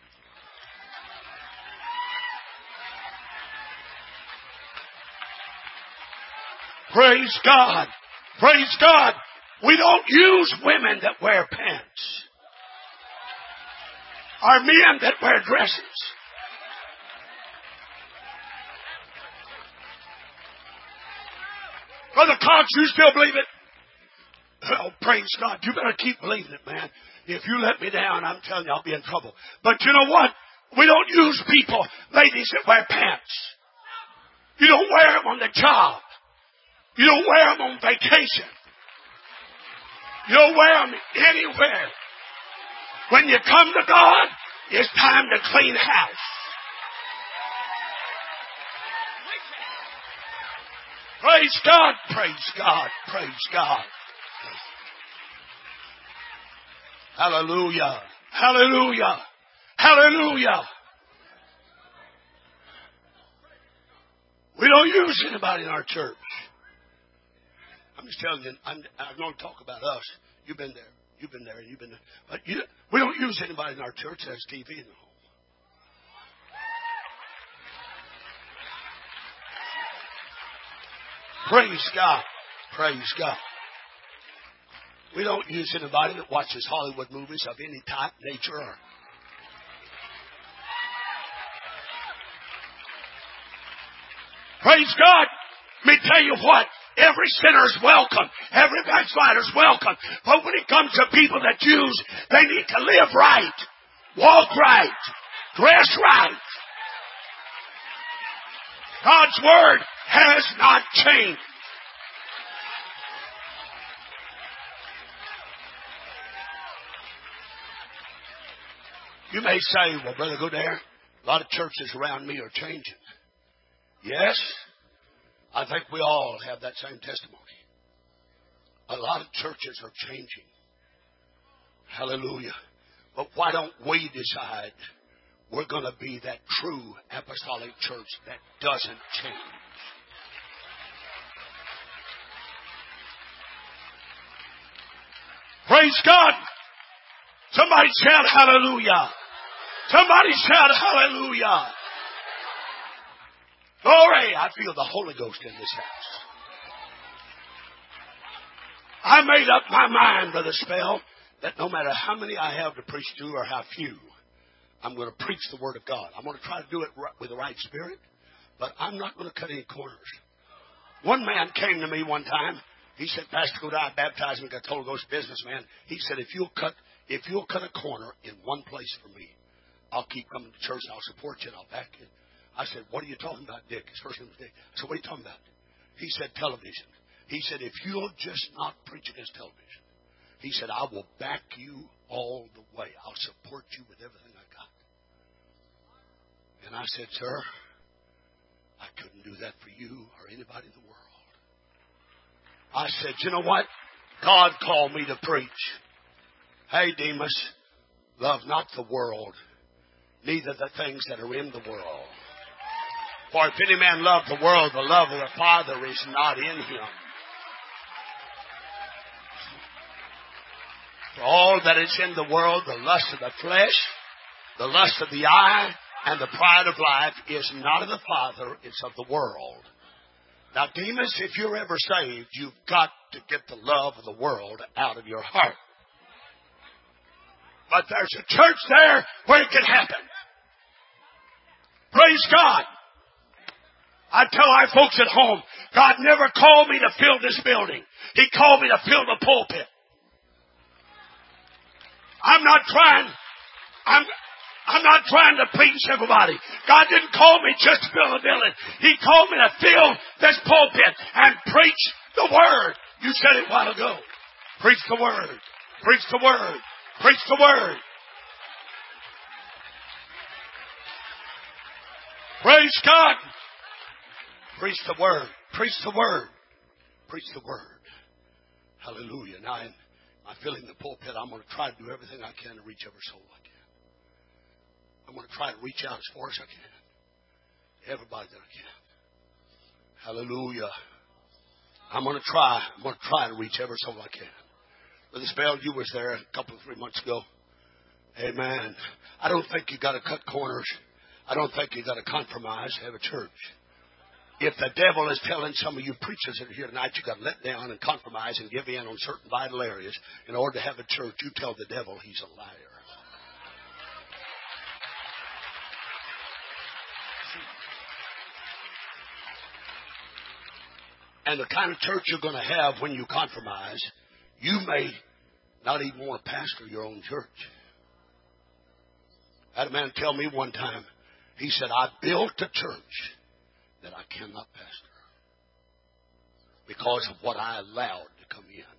Praise God. Praise God. We don't use women that wear pants. Or men that wear dresses. Brother Cox, you still believe it? Oh, praise God. You better keep believing it, man. If you let me down, I'm telling you, I'll be in trouble. But you know what? We don't use people, ladies, that wear pants. You don't wear them on the job. You don't wear them on vacation. You don't wear them anywhere. When you come to God, it's time to clean house. Praise God. Praise God. Praise God. Hallelujah. Hallelujah. Hallelujah. We don't use anybody in our church. I'm just telling you, I'm, I'm going to talk about us. You've been there. You've been there and you've been there. But you, we don't use anybody in our church that has T V in the home. Praise God. Praise God. We don't use anybody that watches Hollywood movies of any type, nature, or... Praise God. Let me tell you what. Every sinner is welcome. Every backslider is welcome. But when it comes to people that use, they need to live right. Walk right. Dress right. God's Word has not changed. You may say, well, brother, go there. A lot of churches around me are changing. Yes, I think we all have that same testimony. A lot of churches are changing. Hallelujah. But why don't we decide we're going to be that true apostolic church that doesn't change? Praise God. Somebody shout hallelujah. Somebody shout hallelujah. Glory. I feel the Holy Ghost in this house. I made up my mind, Brother Spell, that no matter how many I have to preach to or how few, I'm going to preach the Word of God. I'm going to try to do it with the right spirit, but I'm not going to cut any corners. One man came to me one time. He said, Pastor Godai, baptize me, got Holy Ghost businessman. He said, if you'll cut, if you'll cut a corner in one place for me, I'll keep coming to church and I'll support you and I'll back you. I said, what are you talking about, Dick? His first name was Dick. I said, what are you talking about? He said, television. He said, if you'll just not preach against television, he said, I will back you all the way. I'll support you with everything I got. And I said, sir, I couldn't do that for you or anybody in the world. I said, you know what? God called me to preach. Hey, Demas, love not the world, neither the things that are in the world. For if any man love the world, the love of the Father is not in him. For all that is in the world, the lust of the flesh, the lust of the eye, And the pride of life is not of the Father, it's of the world. Now, Demas, if you're ever saved, you've got to get the love of the world out of your heart. But there's a church there where it can happen. Praise God. I tell our folks at home, God never called me to fill this building. He called me to fill the pulpit. I'm not trying, I'm, I'm not trying to please everybody. God didn't call me just to fill the building. He called me to fill this pulpit and preach the Word. You said it a while ago. Preach the Word. Preach the Word. Preach the Word. Praise God. Preach the Word. Preach the Word. Preach the Word. Hallelujah. Now, in my filling the pulpit, I'm going to try to do everything I can to reach every soul I can. I'm going to try to reach out as far as I can. Everybody that I can. Hallelujah. I'm going to try. I'm going to try to reach every soul I can. Brother Spell, you was there a couple of three months ago. Amen. I don't think you got to cut corners. I don't think you got to compromise to have a church. If the devil is telling some of you preachers that are here tonight, you got to let down and compromise and give in on certain vital areas in order to have a church, you tell the devil he's a liar. And the kind of church you're going to have when you compromise, you may not even want to pastor your own church. I had a man tell me one time, he said, I built a church that I cannot pastor because of what I allowed to come in.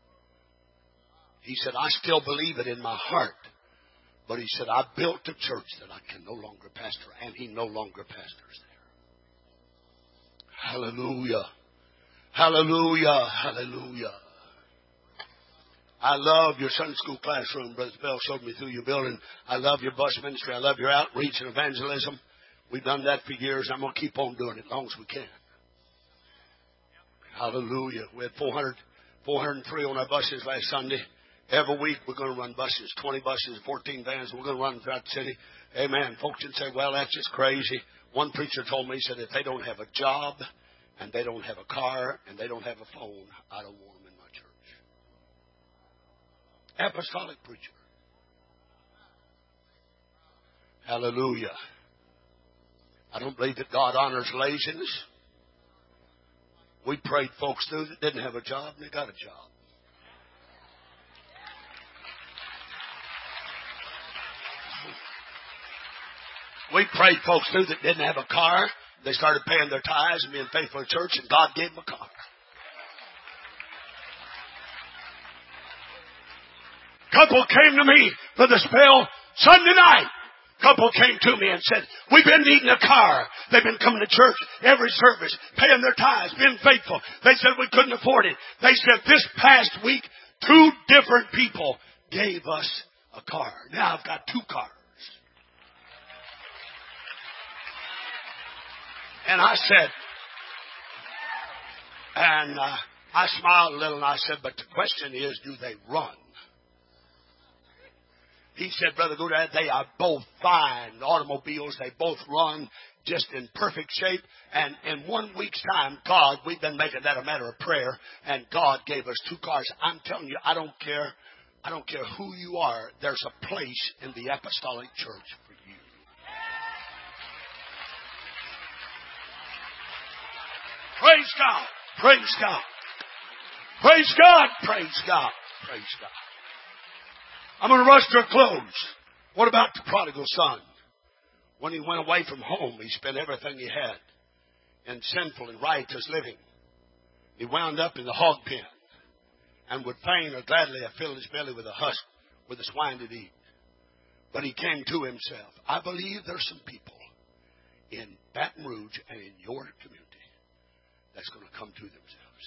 He said, I still believe it in my heart. But he said, I built a church that I can no longer pastor. And he no longer pastors there. Hallelujah. Hallelujah. Hallelujah. I love your Sunday school classroom. Brother Bell showed me through your building. I love your bus ministry. I love your outreach and evangelism. We've done that for years. I'm going to keep on doing it as long as we can. Hallelujah. We had four hundred, four hundred three on our buses last Sunday. Every week we're going to run buses, twenty buses, fourteen vans. We're going to run throughout the city. Amen. Folks would say, well, that's just crazy. One preacher told me, he said, if they don't have a job and they don't have a car and they don't have a phone, I don't want them in my church. Apostolic preacher. Hallelujah. I don't believe that God honors laziness. We prayed folks through that didn't have a job and they got a job. We prayed folks through that didn't have a car. They started paying their tithes and being faithful to church, and God gave them a car. Couple came to me for the spell Sunday night. Couple came to me and said, we've been needing a car. They've been coming to church every service, paying their tithes, being faithful. They said we couldn't afford it. They said this past week, two different people gave us a car. Now I've got two cars. And I said, and uh, I smiled a little and I said, but the question is, do they run? He said, Brother Goodad, they are both fine automobiles. They both run just in perfect shape. And in one week's time, God, we've been making that a matter of prayer, and God gave us two cars. I'm telling you, I don't care. I don't care who you are. There's a place in the apostolic church for you. Praise God. Praise God. Praise God. Praise God. Praise God. I'm going to rush to a close. What about the prodigal son? When he went away from home, he spent everything he had in sinful and riotous living. He wound up in the hog pen and would fain or gladly have filled his belly with a husk where the swine did eat. But he came to himself. I believe there's some people in Baton Rouge and in your community that's going to come to themselves.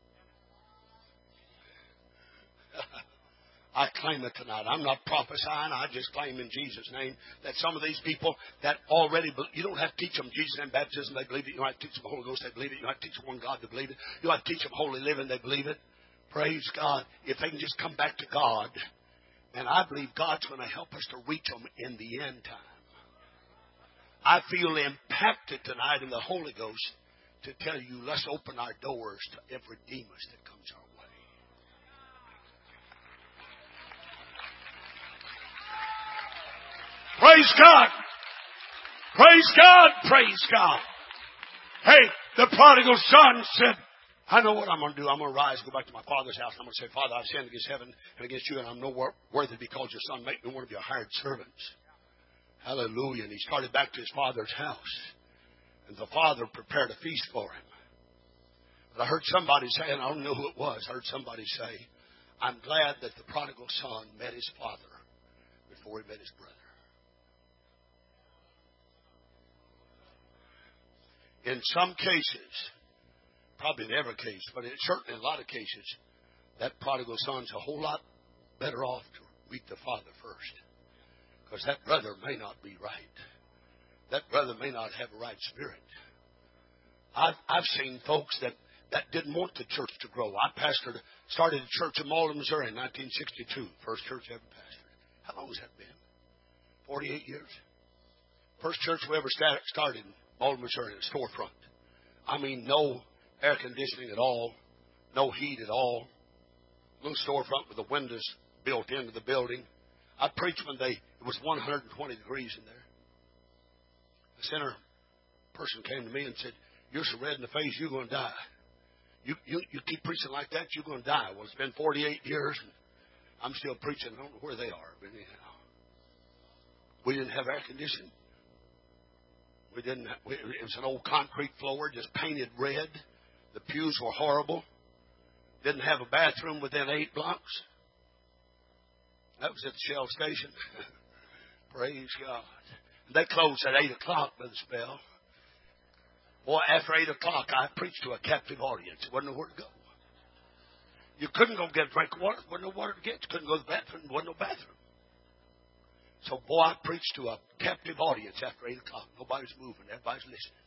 I claim it tonight. I'm not prophesying. I just claim in Jesus' name that some of these people that already believe, you don't have to teach them Jesus' name baptism, they believe it. You don't have to teach them Holy Ghost, they believe it. You don't have to teach them one God, they believe it. You don't have to teach them holy living, they believe it. Praise God. If they can just come back to God, and I believe God's going to help us to reach them in the end time. I feel impacted tonight in the Holy Ghost to tell you, let's open our doors to every Demas that comes our way. Praise God. Praise God. Praise God. Hey, the prodigal son said, I know what I'm going to do. I'm going to rise, go back to my father's house. I'm going to say, Father, I've sinned against heaven and against you, and I'm no worthy to be called your son. Make me one of your hired servants. Hallelujah. And he started back to his father's house. And the father prepared a feast for him. But I heard somebody say, and I don't know who it was, I heard somebody say, I'm glad that the prodigal son met his father before he met his brother. In some cases, probably in every case, but in, certainly in a lot of cases, that prodigal son's a whole lot better off to meet the father first. Because that brother may not be right. That brother may not have a right spirit. I've, I've seen folks that, that didn't want the church to grow. I pastored, started a church in Malden, Missouri in nineteen sixty-two. First church I ever pastored. How long has that been? forty-eight years. First church we ever started in Malden, Missouri, in a storefront. I mean, no air conditioning at all. No heat at all. Little storefront with the windows built into the building. I preached when they, it was one hundred twenty degrees in there. The center person came to me and said, you're so red in the face, you're going to die. You, you, you keep preaching like that, you're going to die. Well, it's been forty-eight years, and I'm still preaching. I don't know where they are, but anyhow. We didn't have air conditioning. We didn't. We, it was an old concrete floor, just painted red. The pews were horrible. Didn't have a bathroom within eight blocks. That was at the Shell station. Praise God. They closed at eight o'clock, Brother Spell. Boy, after eight o'clock, I preached to a captive audience. There wasn't nowhere to go. You couldn't go get a drink of water. There wasn't no water to get. You couldn't go to the bathroom. There wasn't no bathroom. So, boy, I preached to a captive audience after eight o'clock. Nobody's moving. Everybody's listening.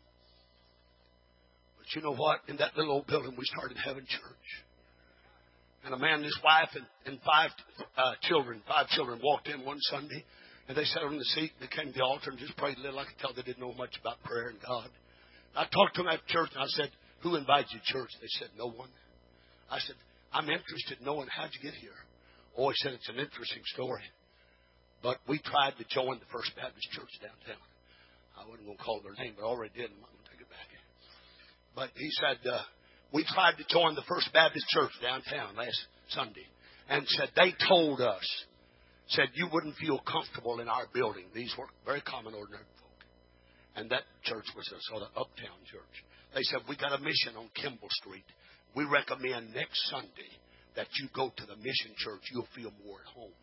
But you know what? In that little old building, we started having church. And a man and his wife and, and five uh, children, five children walked in one Sunday. And they sat on the seat. They came to the altar and just prayed a little. I could tell they didn't know much about prayer and God. I talked to them at church and I said, who invited you to church? They said, no one. I said, I'm interested in knowing how'd you get here. Oh, he said, it's an interesting story. But we tried to join the First Baptist Church downtown. I wasn't going to call their name, but I already did. I'm not going to take it back. But he said, uh, we tried to join the First Baptist Church downtown last Sunday. And said, they told us, said, you wouldn't feel comfortable in our building. These were very common, ordinary folk. And that church was a sort of uptown church. They said, we got a mission on Kimball Street. We recommend next Sunday that you go to the mission church. You'll feel more at home.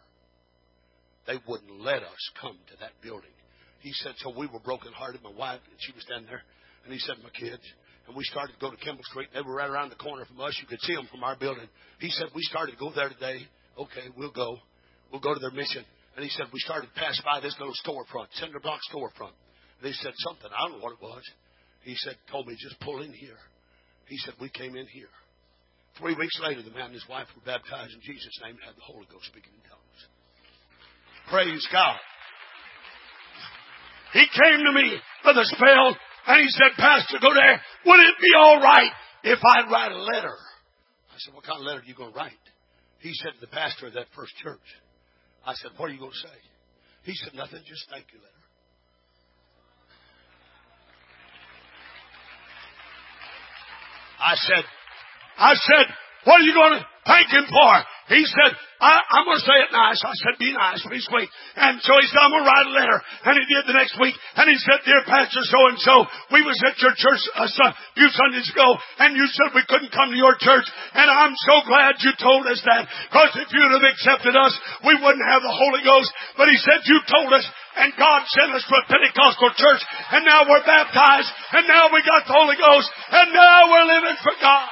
They wouldn't let us come to that building. He said, so we were brokenhearted, my wife, and she was standing there. And he said, my kids. And we started to go to Kimball Street. They were right around the corner from us. You could see them from our building. He said, we started to go there today. Okay, we'll go. We'll go to their mission. And he said, we started to pass by this little storefront, cinder block storefront. And he said something. I don't know what it was. He said, told me, just pull in here. He said, we came in here. Three weeks later, the man and his wife were baptized in Jesus' name and had the Holy Ghost speaking in tongues. Praise God. He came to me with a spell and he said, Pastor, go there. Would it be all right if I write a letter? I said, what kind of letter are you going to write? He said to the pastor of that first church. I said, what are you going to say? He said, nothing, just thank you letter. I said, I said, what are you going to thank him for? He said, I, I'm going to say it nice. I said, be nice, be sweet. And so he said, I'm going to write a letter. And he did the next week. And he said, dear Pastor so-and-so, we was at your church a uh, few Sundays ago, and you said we couldn't come to your church. And I'm so glad you told us that. Because if you'd have accepted us, we wouldn't have the Holy Ghost. But he said, you told us, and God sent us to a Pentecostal church. And now we're baptized. And now we got the Holy Ghost. And now we're living for God.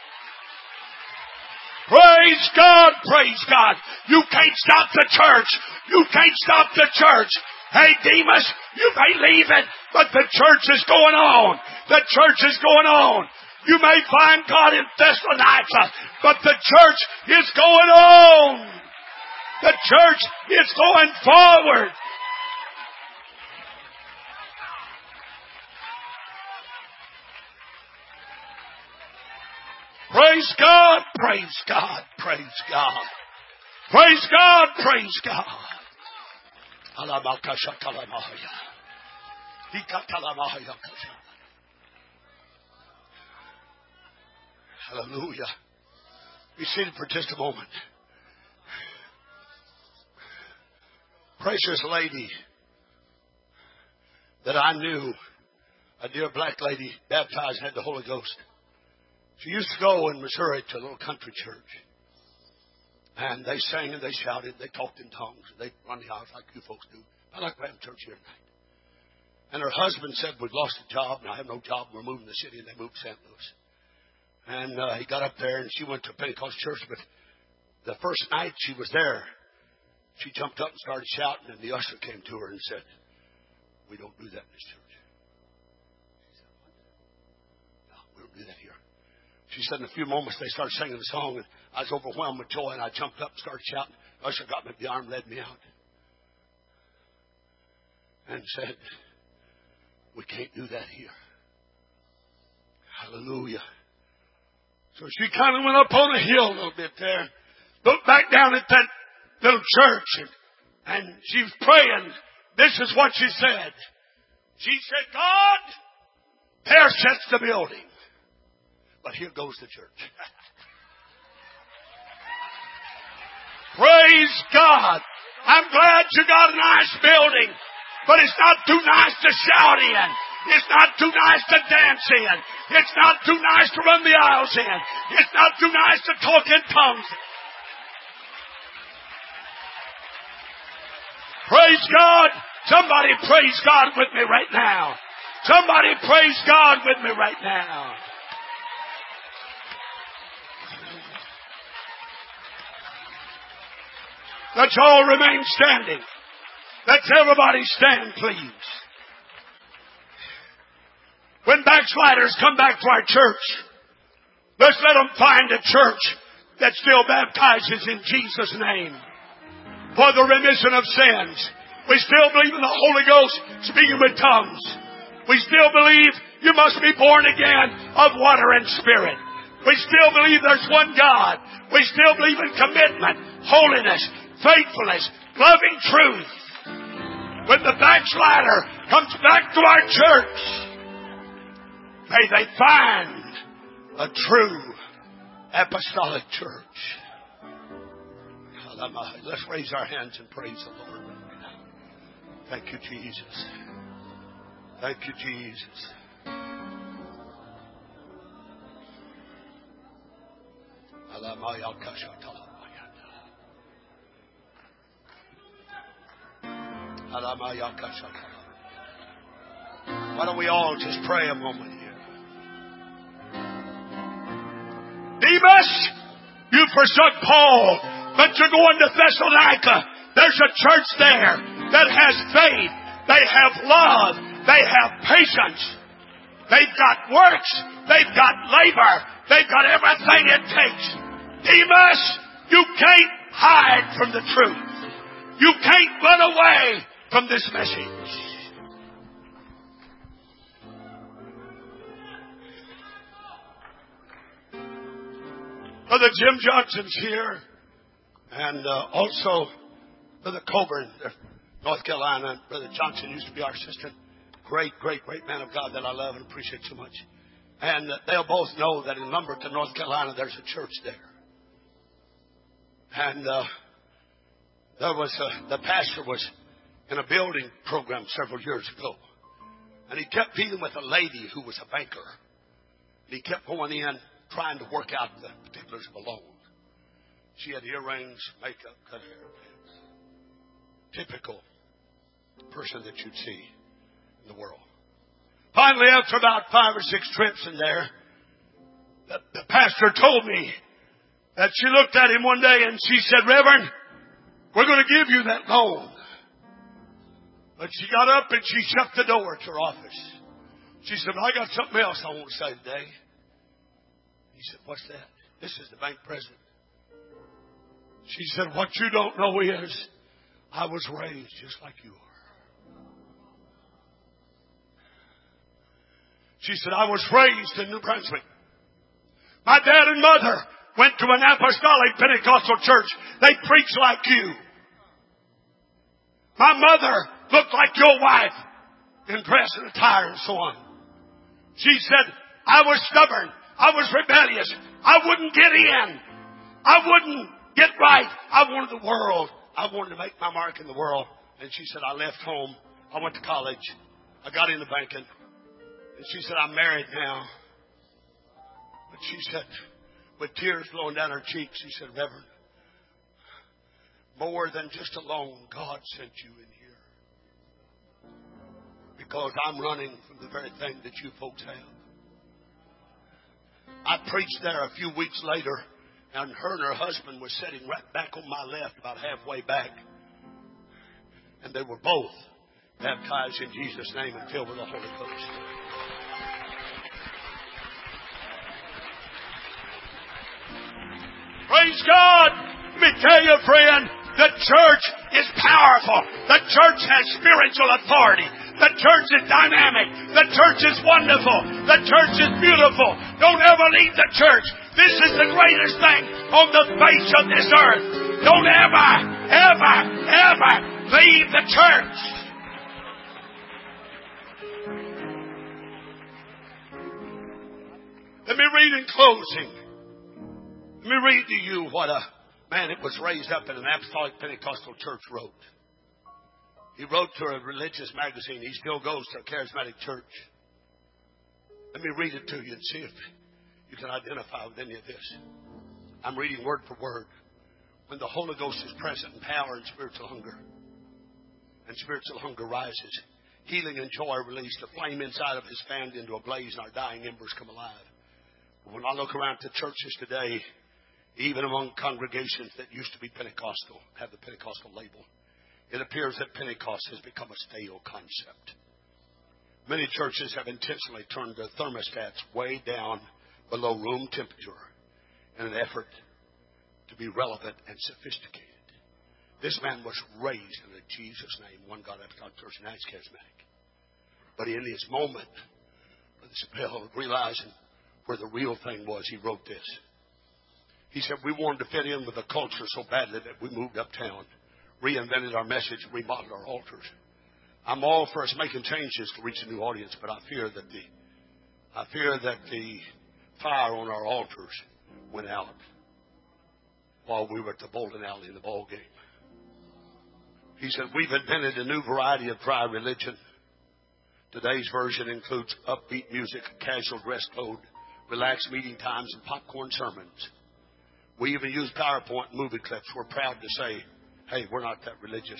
Praise God, praise God. You can't stop the church. You can't stop the church. Hey, Demas, you may leave it, but the church is going on. The church is going on. You may find God in Thessalonica, but the church is going on. The church is going forward. Praise God, praise God, praise God. Praise God, praise God. Hallelujah. Be seated for just a moment. Precious lady that I knew, a dear black lady, baptized, had the Holy Ghost. She used to go in Missouri to a little country church. And they sang and they shouted. They talked in tongues. They run the house like you folks do. I like to have church here tonight. And her husband said, we've lost a job, and I have no job. We're moving to the city, and they moved to Saint Louis. And uh, he got up there, and she went to a Pentecost church. But the first night she was there, she jumped up and started shouting, and the usher came to her and said, we don't do that in this church. She said, what? No, we don't do that here. She said in a few moments they started singing the song, and I was overwhelmed with joy, and I jumped up and started shouting. The usher got me up the arm, led me out, and said, we can't do that here. Hallelujah. So she kind of went up on a hill a little bit there, looked back down at that little church, and, and she was praying. This is what she said. She said, God, there sits the building, but here goes the church. Praise God. I'm glad you got a nice building, but it's not too nice to shout in. It's not too nice to dance in. It's not too nice to run the aisles in. It's not too nice to talk in tongues. Praise God. Somebody praise God with me right now. Somebody praise God with me right now. Let's all remain standing. Let's everybody stand, please. When backsliders come back to our church, let's let them find a church that still baptizes in Jesus' name for the remission of sins. We still believe in the Holy Ghost speaking with tongues. We still believe you must be born again of water and spirit. We still believe there's one God. We still believe in commitment, holiness, faithfulness, loving truth. When the backslider comes back to our church, may they find a true apostolic church. Let's raise our hands and praise the Lord. Thank you, Jesus. Thank you, Jesus. Why don't we all just pray a moment here? Demas, you forsook Paul, but you're going to Thessalonica. There's a church there that has faith. They have love. They have patience. They've got works. They've got labor. They've got everything it takes. Demas, you can't hide from the truth. You can't run away from this message. Brother Jim Johnson's here, and uh, also Brother Coburn, North Carolina. Brother Johnson used to be our assistant. Great, great, great man of God that I love and appreciate so much. And uh, they'll both know that in Lumberton, North Carolina, there's a church there. And uh, there was a, the pastor was in a building program several years ago, and he kept dealing with a lady who was a banker. And he kept going in trying to work out the particulars of a loan. She had earrings, makeup, cut hair, pants. Typical person that you'd see in the world. Finally, after about five or six trips in there, the, the pastor told me that she looked at him one day and she said, Reverend, we're going to give you that loan. But she got up and she shut the door to her office. She said, I got something else I want to say today. He said, what's that? This is the bank president. She said, what you don't know is I was raised just like you are. She said, I was raised in New Brunswick My dad and mother went to an apostolic Pentecostal church. They preached like you. My mother looked like your wife in dress and attire and so on. She said, I was stubborn. I was rebellious. I wouldn't get in. I wouldn't get right. I wanted the world. I wanted to make my mark in the world. And she said, I left home. I went to college. I got into banking. And she said, I'm married now. But she said, with tears flowing down her cheeks, she said, Reverend, more than just a loan, God sent you in here. Because I'm running from the very thing that you folks have. I preached there a few weeks later, and her and her husband were sitting right back on my left, about halfway back. And they were both baptized in Jesus' name and filled with the Holy Ghost. Praise God. Let me tell you, friend, the church is powerful. The church has spiritual authority. The church is dynamic. The church is wonderful. The church is beautiful. Don't ever leave the church. This is the greatest thing on the face of this earth. Don't ever, ever, ever leave the church. Let me read in closing. Let me read to you what a man that was raised up in an apostolic Pentecostal church wrote. He wrote to a religious magazine. He still goes to a charismatic church. Let me read it to you and see if you can identify with any of this. I'm reading word for word. When the Holy Ghost is present in power and spiritual hunger, and spiritual hunger rises, healing and joy are released. The flame inside of us is fanned into a blaze, and our dying embers come alive. But when I look around to churches today, even among congregations that used to be Pentecostal, have the Pentecostal label, it appears that Pentecost has become a stale concept. Many churches have intentionally turned their thermostats way down below room temperature in an effort to be relevant and sophisticated. This man was raised in the Jesus name, one God Apostolic Church, and that's charismatic. But in his moment, for the spell of realizing where the real thing was, he wrote this. He said, we wanted to fit in with the culture so badly that we moved uptown, reinvented our message, remodeled our altars. I'm all for us making changes to reach a new audience, but I fear that the I fear that the fire on our altars went out while we were at the bowling alley in the ball game. He said, we've invented a new variety of dry religion. Today's version includes upbeat music, casual dress code, relaxed meeting times, and popcorn sermons. We even use PowerPoint and movie clips. We're proud to say, hey, we're not that religious.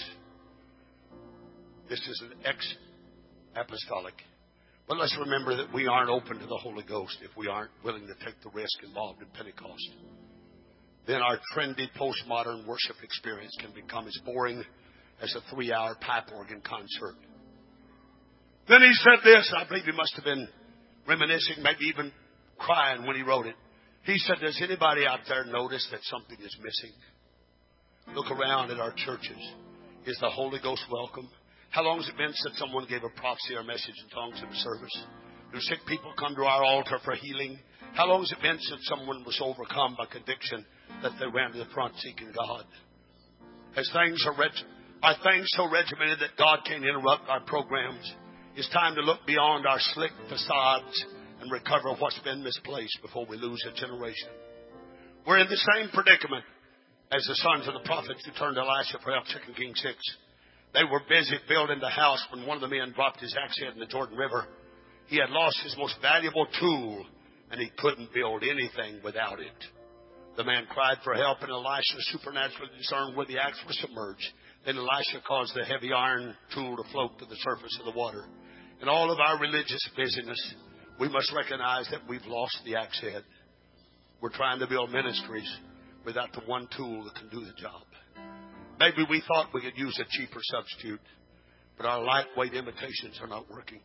This is an ex-apostolic. But let's remember that we aren't open to the Holy Ghost if we aren't willing to take the risk involved in Pentecost. Then our trendy postmodern worship experience can become as boring as a three-hour pipe organ concert. Then he said this, I believe he must have been reminiscing, maybe even crying when he wrote it. He said, does anybody out there notice that something is missing? Look around at our churches. Is the Holy Ghost welcome? How long has it been since someone gave a prophecy or message in tongues in the service? Do sick people come to our altar for healing? How long has it been since someone was overcome by conviction that they ran to the front seeking God? As things are reg- are things so regimented that God can't interrupt our programs? It's time to look beyond our slick facades and recover what's been misplaced before we lose a generation. We're in the same predicament as the sons of the prophets who turned to Elisha for help, Second Kings six. They were busy building the house when one of the men dropped his axe head in the Jordan River. He had lost his most valuable tool, and he couldn't build anything without it. The man cried for help, and Elisha supernaturally discerned where the axe was submerged. Then Elisha caused the heavy iron tool to float to the surface of the water. In all of our religious busyness, we must recognize that we've lost the axe head. We're trying to build ministries without the one tool that can do the job. Maybe we thought we could use a cheaper substitute, but our lightweight imitations are not working.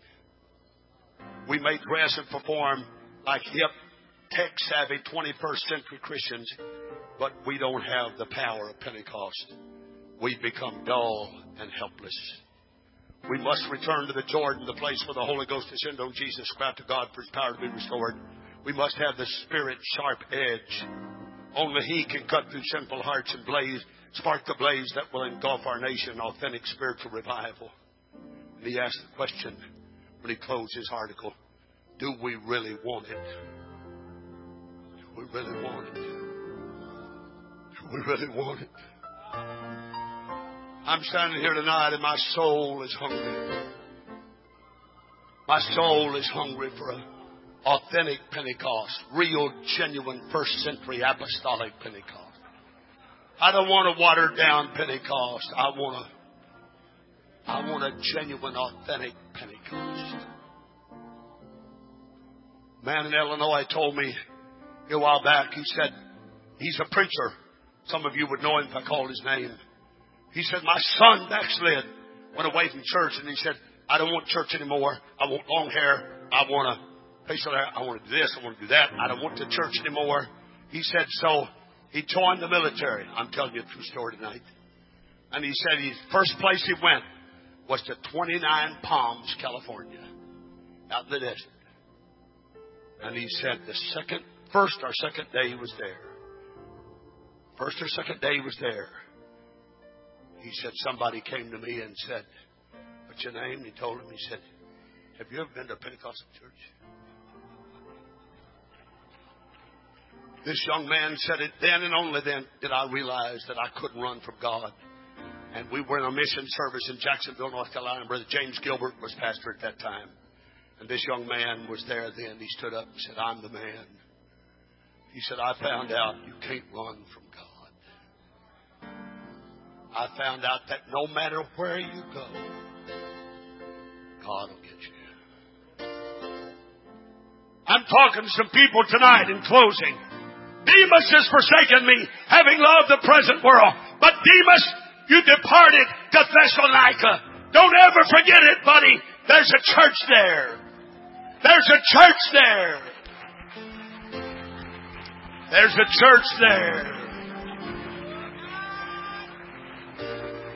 We may dress and perform like hip, tech-savvy twenty-first century Christians, but we don't have the power of Pentecost. We've become dull and helpless. We must return to the Jordan, the place where the Holy Ghost descended on Jesus, cry to God for His power to be restored. We We must have the Spirit's sharp edge. Only He can cut through sinful hearts and blaze, spark the blaze that will engulf our nation, authentic spiritual revival. And he asked the question when he closed his article, do we really want it? Do we really want it? Do we really want it? I'm standing here tonight and my soul is hungry. My soul is hungry for an authentic Pentecost, real, genuine, first century apostolic Pentecost. I don't want a watered down Pentecost. I want a, I want a genuine, authentic Pentecost. A man in Illinois told me a while back, he said, he's a preacher. Some of you would know him if I called his name. He said, my son backslid, went away from church, and he said, I don't want church anymore. I want long hair. I want a facial hair. I want to do this. I want to do that. I don't want the church anymore. He said, so he joined the military. I'm telling you a true story tonight. And he said the first place he went was to twenty-nine Palms, California, out in the desert. And he said the second, first or second day he was there, first or second day he was there, he said somebody came to me and said, what's your name? He told him, he said, have you ever been to a Pentecostal church? This young man said it then and only then did I realize that I couldn't run from God. And we were in a mission service in Jacksonville, North Carolina. Brother James Gilbert was pastor at that time. And this young man was there then. He stood up and said, I'm the man. He said, I found out you can't run from God. I found out that no matter where you go, God will get you. I'm talking to some people tonight in closing. Demas has forsaken me, having loved the present world. But Demas, you departed to Thessalonica. Don't ever forget it, buddy. There's a church there. There's a church there. There's a church there.